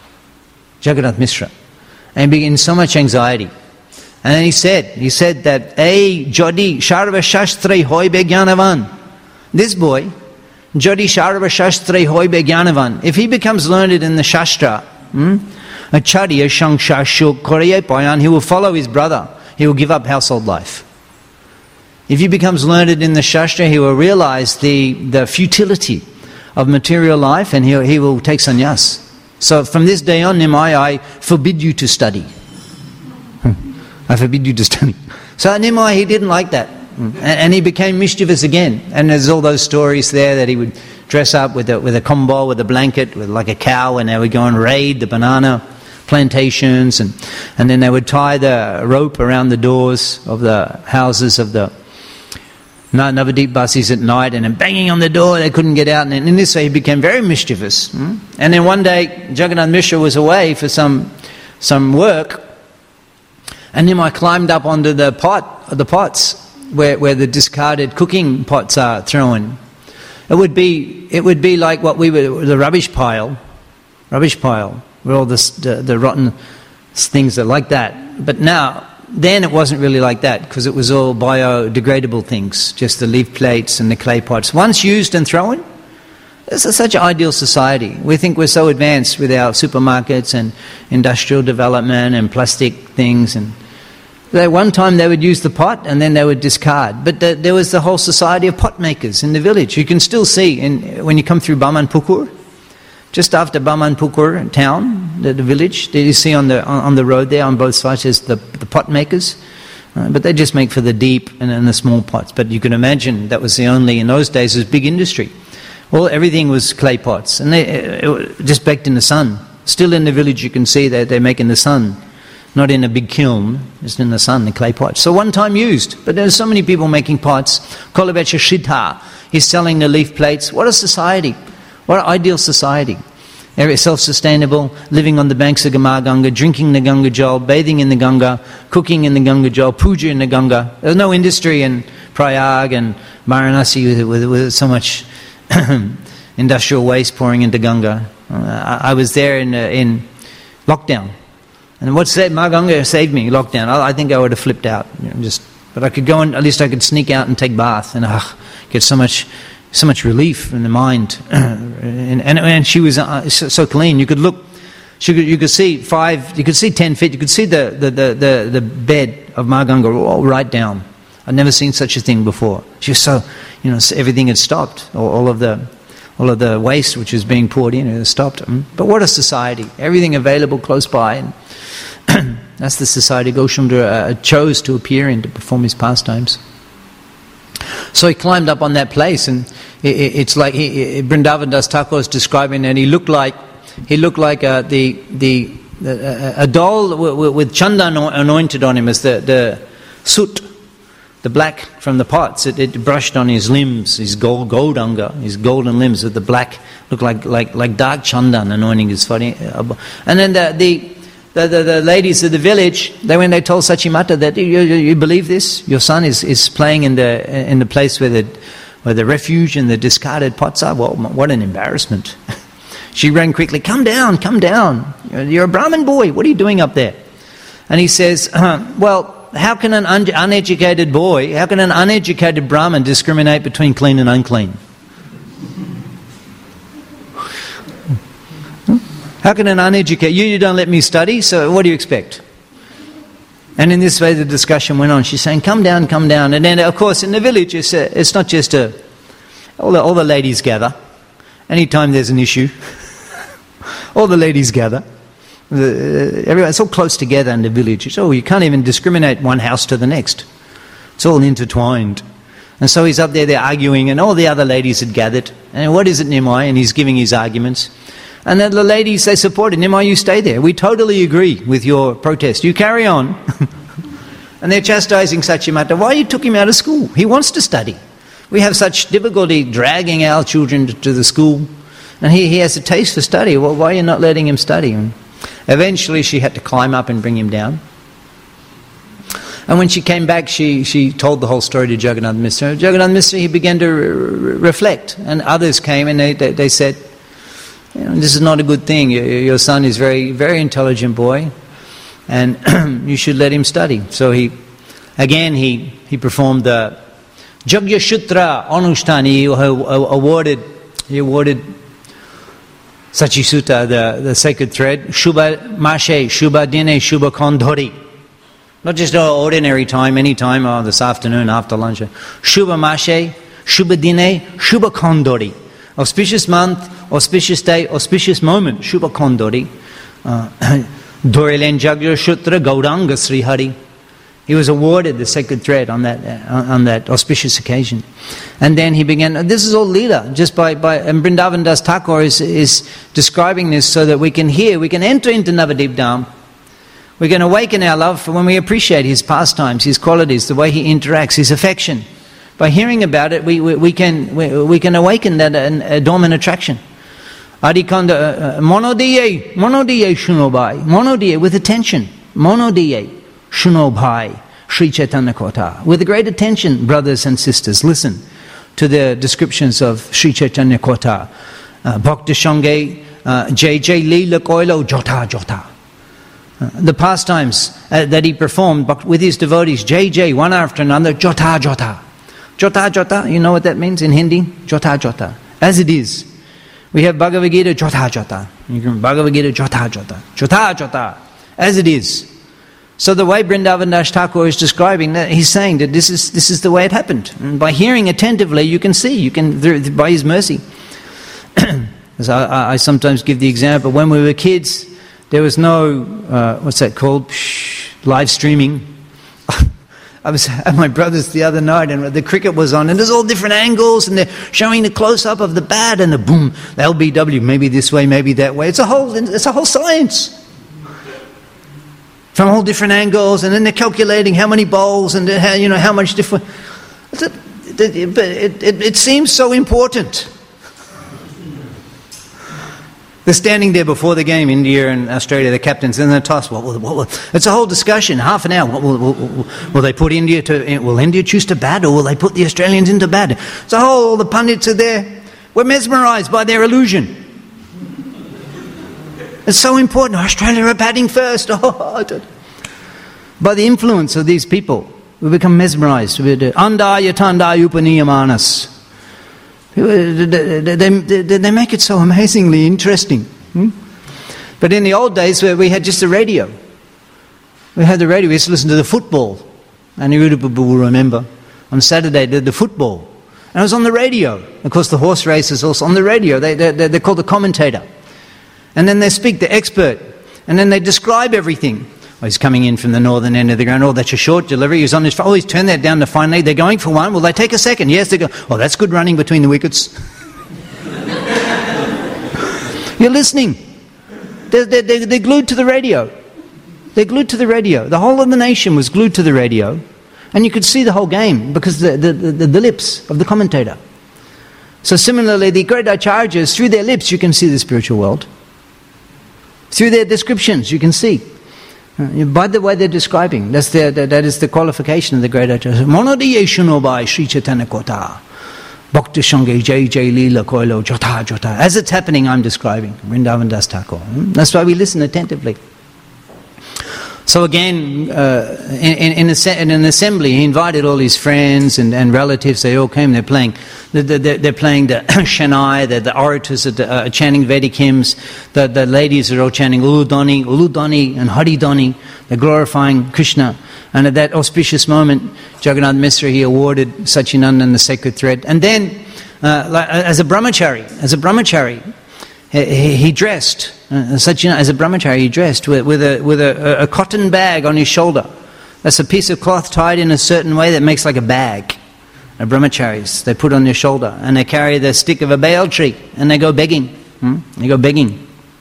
And he began so much anxiety. And then he said that, Jodi Sharva Shastra Hoy Be Jnanavan. This boy, Jodi Sharva Shastra Hoy Be Jnanavan, if he becomes learned in the Shastra, Acharya Shangshashuk Koreye Payan, he will follow his brother. He will give up household life. If he becomes learned in the Shastra, he will realize the futility of material life, and he will take sannyas. So from this day on, Nimai, I forbid you to study. I forbid you to study. So Nimai, he didn't like that. And he became mischievous again. And there's all those stories there that he would dress up with a combo, with a blanket, with like a cow, and they would go and raid the banana plantations, and then they would tie the rope around the doors of the houses of the Navadip Basis at night, and then banging on the door, they couldn't get out. And in this way he became very mischievous. And then one day Jagannath Mishra was away for some work, and Nimai climbed up onto the pots where the discarded cooking pots are thrown. It would be like what the rubbish pile, where all the rotten things are like that. But then it wasn't really like that, because it was all biodegradable things, just the leaf plates and the clay pots. Once used and thrown, this is such an ideal society. We think we're so advanced with our supermarkets and industrial development and plastic things. And one time they would use the pot and then they would discard. But there was the whole society of pot makers in the village. You can still see when you come through Bamanpukur, just after Bamanpukur town, the village, you see on the road there on both sides is the pot makers. But they just make for the deep and the small pots. But you can imagine that was the only, in those days, it was big industry. Well, everything was clay pots, and they just baked in the sun. Still in the village you can see that they make in the sun. Not in a big kiln, just in the sun, the clay pots. So one time used, but there's so many people making pots. Kolavecha Shridhar, he's selling the leaf plates. What a society. What an ideal society. self-sustainable, living on the banks of Ganga, drinking the Ganga Jal, bathing in the Ganga, cooking in the Ganga Jal, puja in the Ganga. There's no industry in Prayag and Varanasi with so much industrial waste pouring into Ganga. I was there in lockdown. And what's that? Ma Ganga saved me, lockdown. I think I would have flipped out. But I could go and at least I could sneak out and take bath and get so much relief in the mind. and she was so clean. You could look, you could see 10 feet. You could see the bed of Ma Ganga all right down. I'd never seen such a thing before. She was so, everything had stopped. All of the waste which was being poured in had stopped. But what a society! Everything available close by. And that's the society Gauchamdra chose to appear in to perform his pastimes. So he climbed up on that place, and it's like Vrindavan Das Thakur is describing, and he looked like a doll with chandan anointed on him as the soot, the black from the pots. It brushed on his limbs, his gold anga, his golden limbs with the black, looked like dark chandan anointing his body. And then the ladies of the village, they told Sachimata that you believe this? Your son is playing in the place where the refuge and the discarded pots are. Well, what an embarrassment! She ran quickly. Come down! You're a Brahmin boy. What are you doing up there? And he says, well, how can an uneducated Brahmin discriminate between clean and unclean? How can an uneducated... You don't let me study, so what do you expect? And in this way the discussion went on. She's saying, come down. And then, of course, in the village, it's not just all the ladies gather. Anytime there's an issue, all the ladies gather. It's all close together in the village. So you can't even discriminate one house to the next. It's all intertwined. And so he's up there, they're arguing, and all the other ladies had gathered. And what is it, Nimai? And he's giving his arguments. And then the ladies, they supported Nimai, you stay there. We totally agree with your protest. You carry on. And they're chastising Sachimata. Why you took him out of school? He wants to study. We have such difficulty dragging our children to the school. And he has a taste for study. Well, why are you not letting him study? And eventually she had to climb up and bring him down. And when she came back, she told the whole story to Jagannath Mishra. Jagannath Mishra, he began to reflect. And others came and they said, this is not a good thing. Your son is very, very intelligent boy, and you should let him study. So he performed the Jagya Shutra Anushthan. He awarded Sachisuta the sacred thread. Shubha Mashe, Shubha Dine, Shubha Kondhori. Not just ordinary time, any time, this afternoon after lunch. Shubha Mashe, Shubha Dine, Shubha Kondhori. Auspicious month, auspicious day, auspicious moment, Shubha Kondori. Dorilen Jagya Shutra Gauranga Sri Hari. He was awarded the sacred thread on that auspicious occasion. And then he began, this is all Leela, just by and Vrindavan Das Thakur is describing this so that we can enter into Navadip Dham. We can awaken our love for when we appreciate his pastimes, his qualities, the way he interacts, his affection. By hearing about it, we can awaken that dormant attraction. Adikanda monodiye shunobai, monodiye with attention, monodiye shunobai, Sri Chaitanya Kotha. With great attention, brothers and sisters, listen to the descriptions of Sri Chaitanya Kotha. Bhakti Shange, J Leela Koilo Jota Jota. The pastimes that he performed with his devotees, J, one after another, Jota Jota. Jota Jota, you know what that means in Hindi? Jota Jota. As it is. We have Bhagavad Gita, Jota Jota. Bhagavad Gita, Jota Jota. Jota Jota. As it is. So the way Vrindavan Das Thakur is describing that, he's saying that this is the way it happened. And by hearing attentively, you can see, by his mercy. As I sometimes give the example, when we were kids, there was no, what's that called? Live streaming. I was at my brother's the other night and the cricket was on and there's all different angles and they're showing the close-up of the bat and the boom, the LBW, maybe this way, maybe that way. It's a whole science. From all different angles, and then they're calculating how many bowls and how much different... But it seems so important. They're standing there before the game, India and Australia, the captains, and they toss. It's a whole discussion, half an hour. Will they put India to? Will India choose to bat, or will they put the Australians into bat? So all the pundits are there. We're mesmerised by their illusion. It's so important. Australia are batting first. By the influence of these people, we become mesmerised. Anda yatanda upaniyamanas. They make it so amazingly interesting. But in the old days, where we had just the radio. We had the radio, we used to listen to the football. And you will remember, on Saturday, the football. And it was on the radio. Of course, the horse race is also on the radio. They're called the commentator. And then they speak, the expert. And then they describe everything. Oh, he's coming in from the northern end of the ground. Oh, that's a short delivery. He's on his... Oh, he's turned that down to fine leg. They're going for one. Will they take a second? Yes, they go. Oh, that's good running between the wickets. You're listening. They're glued to the radio. They're glued to the radio. The whole of the nation was glued to the radio. And you could see the whole game because the lips of the commentator. So similarly, the great acharyas, through their lips, you can see the spiritual world. Through their descriptions, you can see. By the way they're describing, that is the qualification of the great acharyas. Monodiyeshunobai Sri Chaitanya Kota. Bhakti Shange Jai Jai Leela Koilo Jota Jota. As it's happening, I'm describing. Vrindavan Das Thakur. That's why we listen attentively. So again, in an assembly, he invited all his friends and relatives. They all came. They're playing the Shanai. The orators are chanting Vedic hymns. The ladies are all chanting Uludani and Haridani. They're glorifying Krishna. And at that auspicious moment, Jagannath Misra, he awarded Satchidananda the sacred thread. And then, as a brahmachari, he dressed. Satchidananda, as a brahmachari, he dressed with a cotton bag on his shoulder. That's a piece of cloth tied in a certain way that makes like a bag. The brahmacharis, they put on their shoulder, and they carry the stick of a bael tree, and they go begging. They go begging.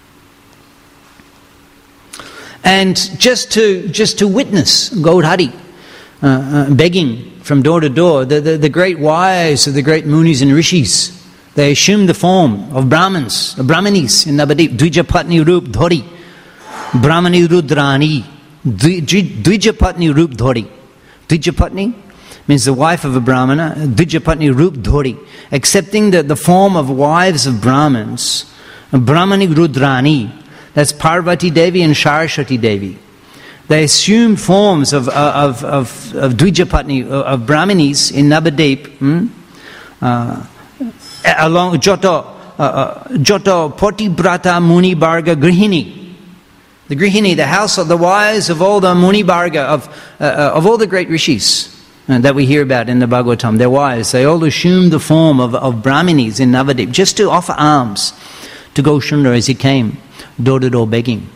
And just to witness Gaudhari begging from door to door, the great wise of the great munis and rishis, they assumed the form of Brahmanis in Navadip. Dvijapatni Rup Dhori. Brahmani Rudrani. Dvijapatni Rup Dhori. Dvijapatni means the wife of a Brahmana. Dvijapatni Rup Dhori. Accepting the form of wives of Brahmins. Brahmani Rudrani. That's Parvati Devi and Saraswati Devi. They assumed forms of Dvijapatni, of Brahmanis in Navadip. Along Joto Patibrata Muni Barga Grihini. The Grihini, the house of the wives of all the Muni Barga, of all the great rishis that we hear about in the Bhagavatam. Their wives, they all assumed the form of Brahmanis in Navadip, just to offer alms to Gaushundra as he came, door to door begging.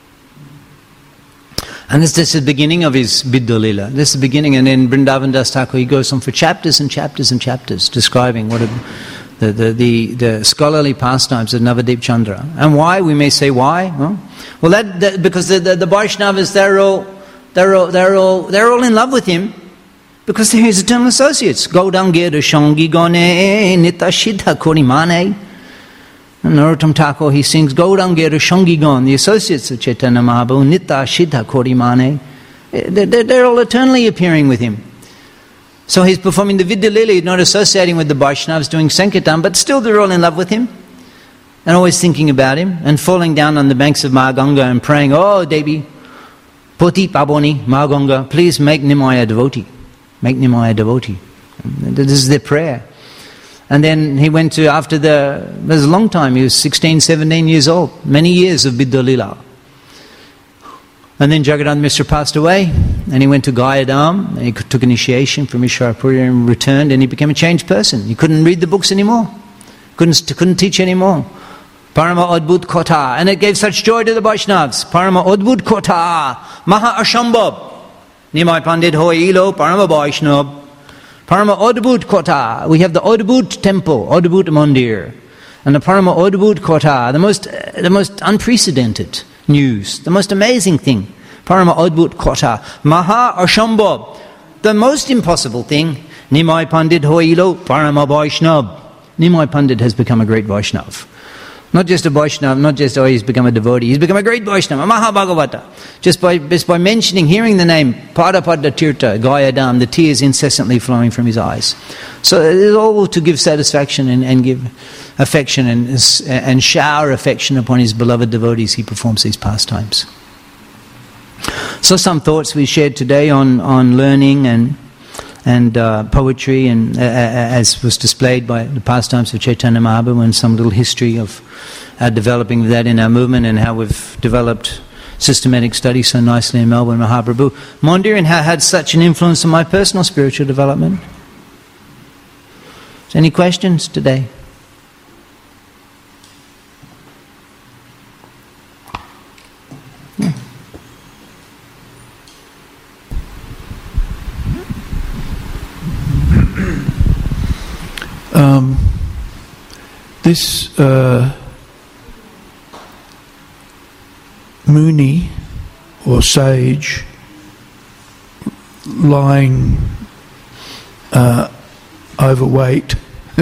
And this is the beginning of his Bidda Lila. This is the beginning, and then Vrindavan Das Thakur, he goes on for chapters and chapters and chapters describing what the scholarly pastimes of Navadip Chandra. And why? We may say why. Well, that because the Vaishnavas, they're all in love with him because they're his eternal associates. Gaudangir Shangi Gone Nita Siddha Korimane. And Narottam Thakur, he sings Gaudangir Shangi Gone, the associates of Chaitanya Mahaprabhu, Nita Siddha Korimane. They're all eternally appearing with him. So he's performing the Vidya Lila, he's not associating with the Vaishnavas, doing Sankirtan, but still they're all in love with him and always thinking about him and falling down on the banks of Mahaganga and praying, oh Devi, Poti Paboni, Mahaganga, please make Nimaya devotee. Make Nimaya devotee. This is their prayer. And then he went to, it was a long time, he was 16, 17 years old, many years of Vidya Lila. And then Jagannath Misra passed away, and he went to Gayadam, and he took initiation from Ishwarapuri and returned, and he became a changed person. He couldn't read the books anymore, couldn't teach anymore. Parama Adbhut Kotha, and it gave such joy to the Vaishnavas. Parama Adbhut Kotha, Maha Ashambhav, Nimai Pandit Hoilo, Parama Vaishnav. Parama Adbhut Kotha, we have the Adbhut temple, Adbhut Mandir, and the Parama Adbhut Kotha, the most unprecedented news, the most amazing thing. Parama Adbhut Kotha, Maha Ashambhav, the most impossible thing. Nimai Pandit Hoilo, Parama Vaishnav. Nimai Pandit has become a great Vaishnav. Not just a Vaishnava, not just, he's become a devotee, he's become a great Vaishnava, a Mahabhagavata. Just by mentioning, hearing the name, Padapada Tirtha, Gayadam, the tears incessantly flowing from his eyes. So it's all to give satisfaction and give affection and shower affection upon his beloved devotees. He performs these pastimes. So some thoughts we shared today on learning and poetry, and as was displayed by the pastimes of Chaitanya Mahaprabhu, and some little history of our developing that in our movement and how we've developed systematic study so nicely in Melbourne, Mahaprabhu Mandir, and how it had such an influence on my personal spiritual development. So any questions today? Yeah. This Muni or sage lying overweight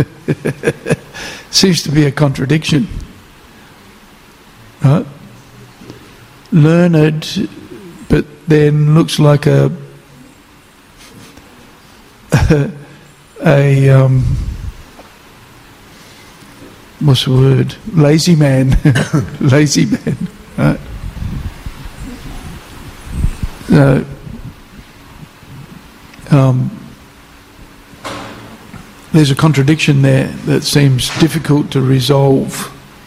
seems to be a contradiction, right? Learned, but then looks like a what's the word? Lazy man. Lazy man, right? There's a contradiction there that seems difficult to resolve.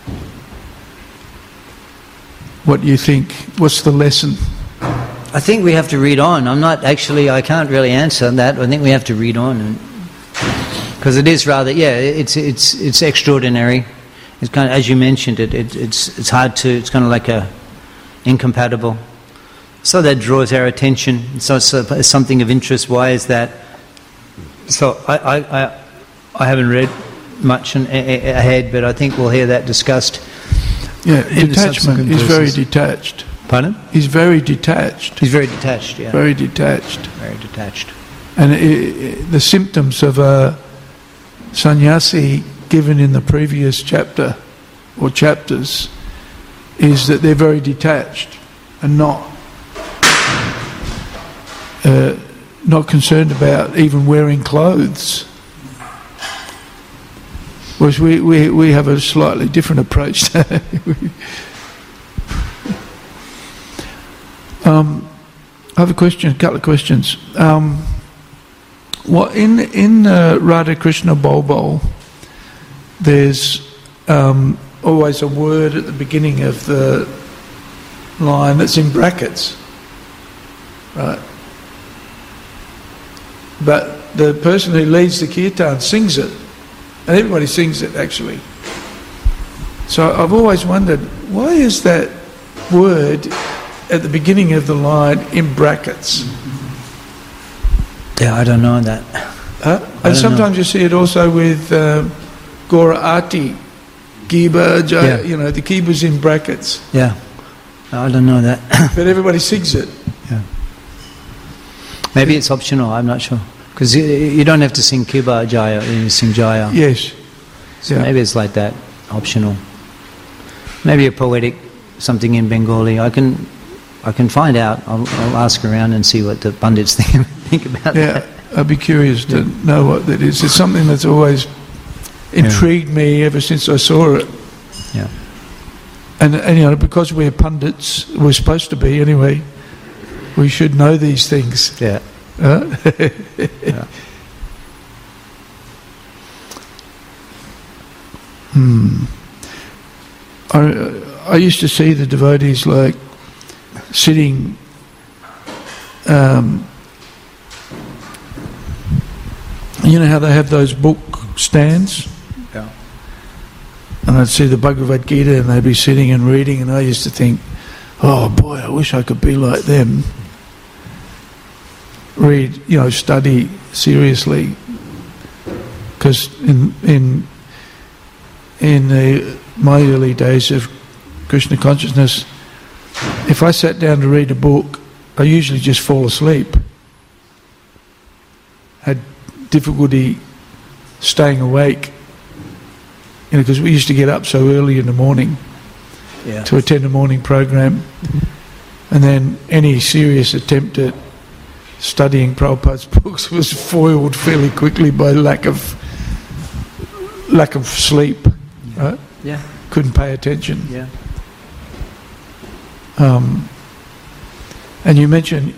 What do you think? What's the lesson? I think we have to read on. I can't really answer that. I think we have to read on, because it is rather, it's extraordinary. It's kind of, as you mentioned, it's hard to, it's kind of like incompatible. So that draws our attention. So it's something of interest. Why is that? So I haven't read much ahead, but I think we'll hear that discussed. Yeah, detachment. He's very detached. Pardon? He's very detached. He's very detached, yeah. Very detached. Very detached. And the symptoms of a sannyasi given in the previous chapter or chapters is that they're very detached and not concerned about even wearing clothes. Whereas we have a slightly different approach. I have a couple of questions. In Radha Krishna Bol, there's always a word at the beginning of the line that's in brackets, right? But the person who leads the kirtan sings it, and everybody sings it actually. So I've always wondered, why is that word at the beginning of the line in brackets? Yeah, I don't know that. And sometimes you see it also with Gora Ati, Kiba, the Kiba's in brackets. Yeah, I don't know that. But everybody sings it. Yeah. Maybe it's optional, I'm not sure. Because you don't have to sing Kiba Jaya, you sing Jaya. Yes. So maybe it's like that, optional. Maybe a poetic, something in Bengali. I can find out. I'll ask around and see what the pundits think about that. Yeah, I'd be curious to know what that is. It's something that's always intrigued me ever since I saw it. Yeah. And because we're pundits, we're supposed to be anyway, we should know these things. Yeah. Yeah. I used to see the devotees like sitting you know how they have those book stands? Yeah. And I'd see the Bhagavad Gita and they'd be sitting and reading, and I used to think, oh boy, I wish I could be like them. Read, study seriously. Because in my early days of Krishna consciousness, if I sat down to read a book, I usually just fall asleep. Had difficulty staying awake. because we used to get up so early in the morning to attend a morning program, and then any serious attempt at studying Prabhupada's books was foiled fairly quickly by lack of sleep. Right? Yeah. Couldn't pay attention. Yeah. And you mentioned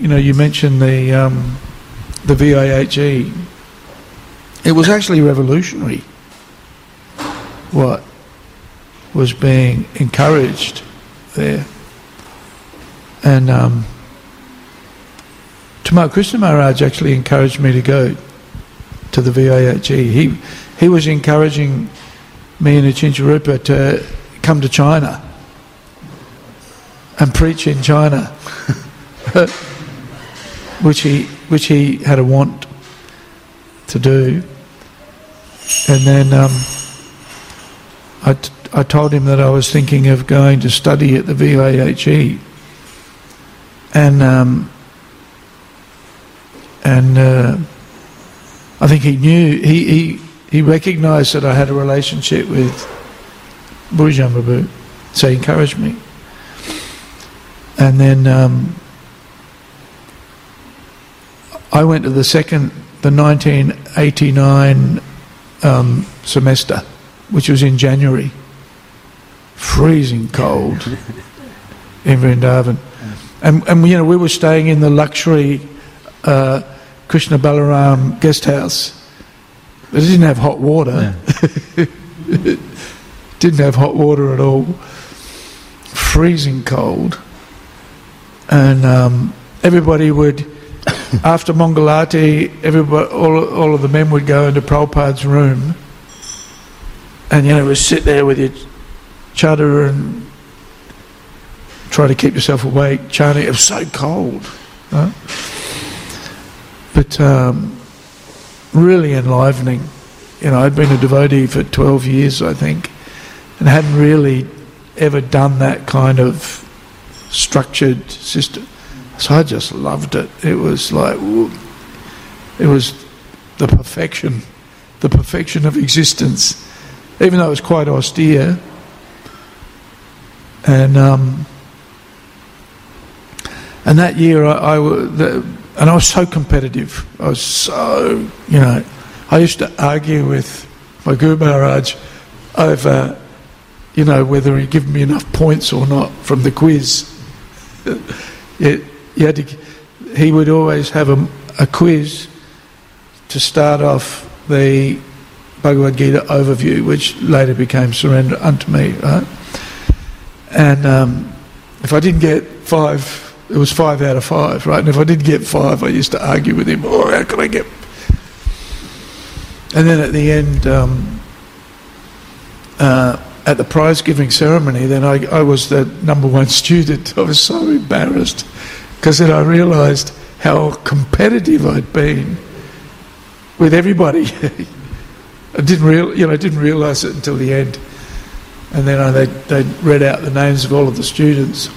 the VIHE. It was actually revolutionary what was being encouraged there. And Tamal Krishna Maharaj actually encouraged me to go to the VIHE. He was encouraging me and Achincha Rupa to come to China and preach in China, which he had a want to do. And then I told him that I was thinking of going to study at the VIHE, and I think he knew, he recognised that I had a relationship with Bhujan Prabhu, so he encouraged me. And then I went to the 1989 semester, which was in January, freezing cold in Vrindavan, and we were staying in the luxury Krishna Balaram guest house, but it didn't have hot water. Yeah. Didn't have hot water at all. Freezing cold, and everybody would, after Mangalati, all of the men would go into Prabhupada's room, and would sit there with your chadar and try to keep yourself awake, chanting. It was so cold, right? But really enlivening. I'd been a devotee for 12 years, I think, and hadn't really ever done that kind of structured system. So I just loved it. It was like, it was the perfection of existence, even though it was quite austere. And that year I was so competitive. I was so, I used to argue with my Guru Maharaj over, whether he'd given me enough points or not from the quiz. He would always have a quiz to start off the Bhagavad Gita overview, which later became Surrender Unto Me, right? And if I didn't get 5, it was 5 out of 5, right? And if I didn't get 5, I used to argue with him, how can I get... And then at the end, at the prize-giving ceremony, then I was the #1 student. I was so embarrassed, because then I realised how competitive I'd been with everybody. I didn't realise it until the end. And then they read out the names of all of the students,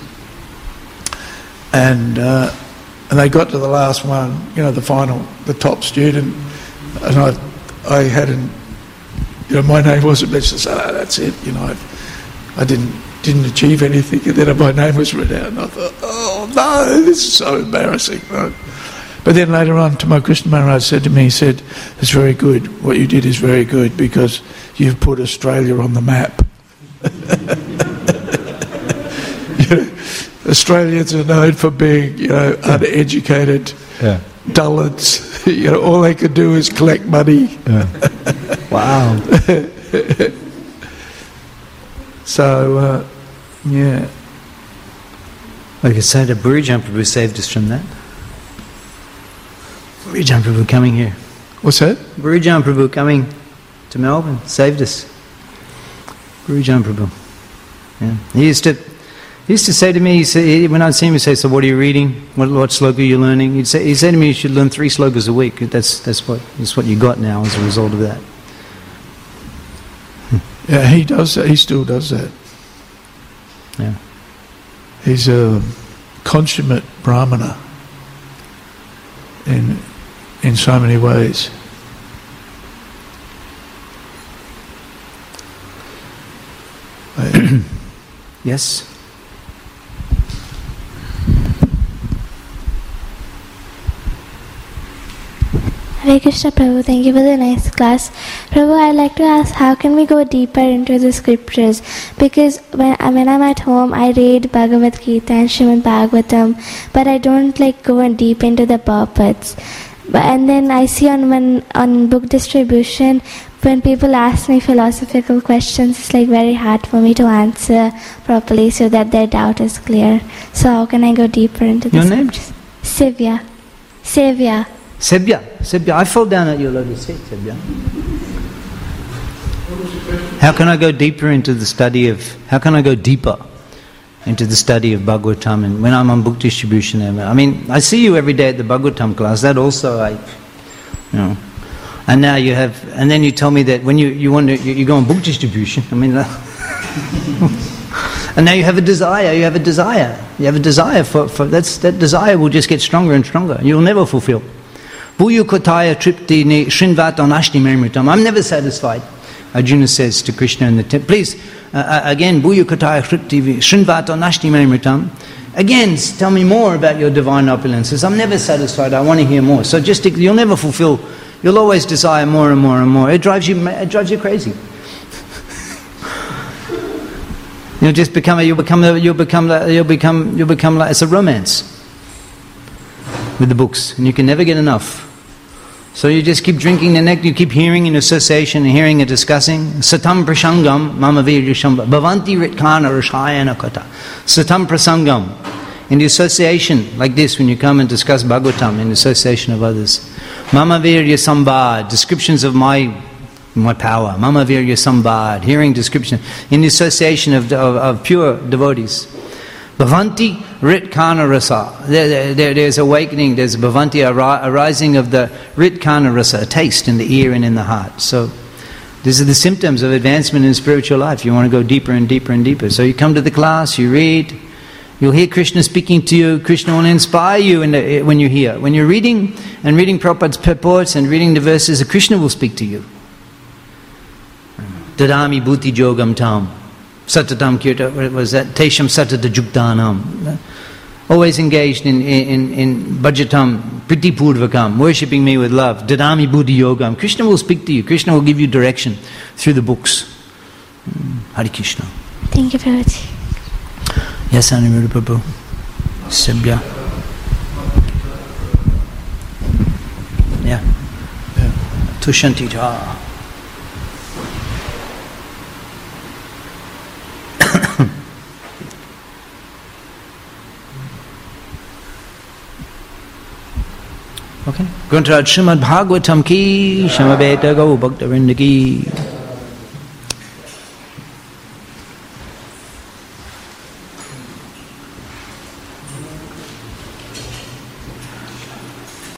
and they got to the last one, the top student, and I hadn't, my name wasn't mentioned. So that's it, I didn't achieve anything, and then my name was read out, and I thought, oh no, this is so embarrassing. Right? But then later on, Tamal Krishna Maharaj said to me, he said, it's very good, what you did is very good, because you've put Australia on the map. Australians are known for being, uneducated, dullards. All they could do is collect money. Wow. So, Like I said, Bhujan Prabhu saved us from that. Bhujan Prabhu coming here. What's that? Bhujan Prabhu coming to Melbourne saved us. Bhujan Prabhu. Yeah. He used to say to me, when I'd see him, he'd say, so what are you reading? What sloka are you learning? He'd say to me, you should learn 3 slokas a week. That's what you got now as a result of that. Yeah, he does that. He still does that. Yeah. He's a consummate brahmana in so many ways. Yes? Hare Krishna Prabhu, thank you for the nice class. Prabhu, I'd like to ask, how can we go deeper into the scriptures? Because when I'm at home, I read Bhagavad Gita and Srimad Bhagavatam, but I don't go deep into the purports. And then I see on book distribution, when people ask me philosophical questions, it's very hard for me to answer properly so that their doubt is clear. So how can I go deeper into the scriptures? Your name? Sevya. Sebya, I fall down at your lotus feet, Sebya. How can I go deeper into the study of Bhagavatam, and when I'm on book distribution? I see you every day at the Bhagavatam class, that also and now you have, and then you tell me that when you go on book distribution, and now you have a desire for that desire will just get stronger and stronger, you'll never fulfill. Bhuyukotaya tripti ne shrinvat anashti memritam. I'm never satisfied, Arjuna says to Krishna in the temple. Please, again, Bhuyukotaya tripti shrinvat anashti memritam. Again, tell me more about your divine opulences. I'm never satisfied, I want to hear more. So you'll never fulfill, you'll always desire more and more and more. It drives you crazy. You'll become like, it's a romance with the books, and you can never get enough. So you just keep drinking the nectar, you keep hearing in association and hearing and discussing. Satam prasangam mama virjashamba bhavanti ritkana rashayana kata. Satam prasangam. In the association like this, when you come and discuss Bhagavatam in association of others. Mama virya sambad, descriptions of my power. Mama virya sambad, hearing description in the association of pure devotees. Bhavanti ritkana rasa. There's awakening, there's bhavanti, arising of the ritkana rasa, a taste in the ear and in the heart. So these are the symptoms of advancement in spiritual life. You want to go deeper and deeper and deeper. So you come to the class, you read, you'll hear Krishna speaking to you. Krishna will inspire you when you hear. When you're reading Prabhupada's purports and reading the verses, Krishna will speak to you. Dadami bhuti jogam tam. Satatam kirta, what was that? Tesham satata juktanam. Always engaged in bhajatam, priti purvakam, worshipping me with love. Dadami buddhi yogam. Krishna will speak to you. Krishna will give you direction through the books. Hare Krishna. Thank you very much. Yes, Aniruddha Prabhu. Sebya. Yeah. Tushanti ta. Okay. Grantharaj Srimad Bhagavatam ki, Shamaveta Gau Bhakta Vrinda ki.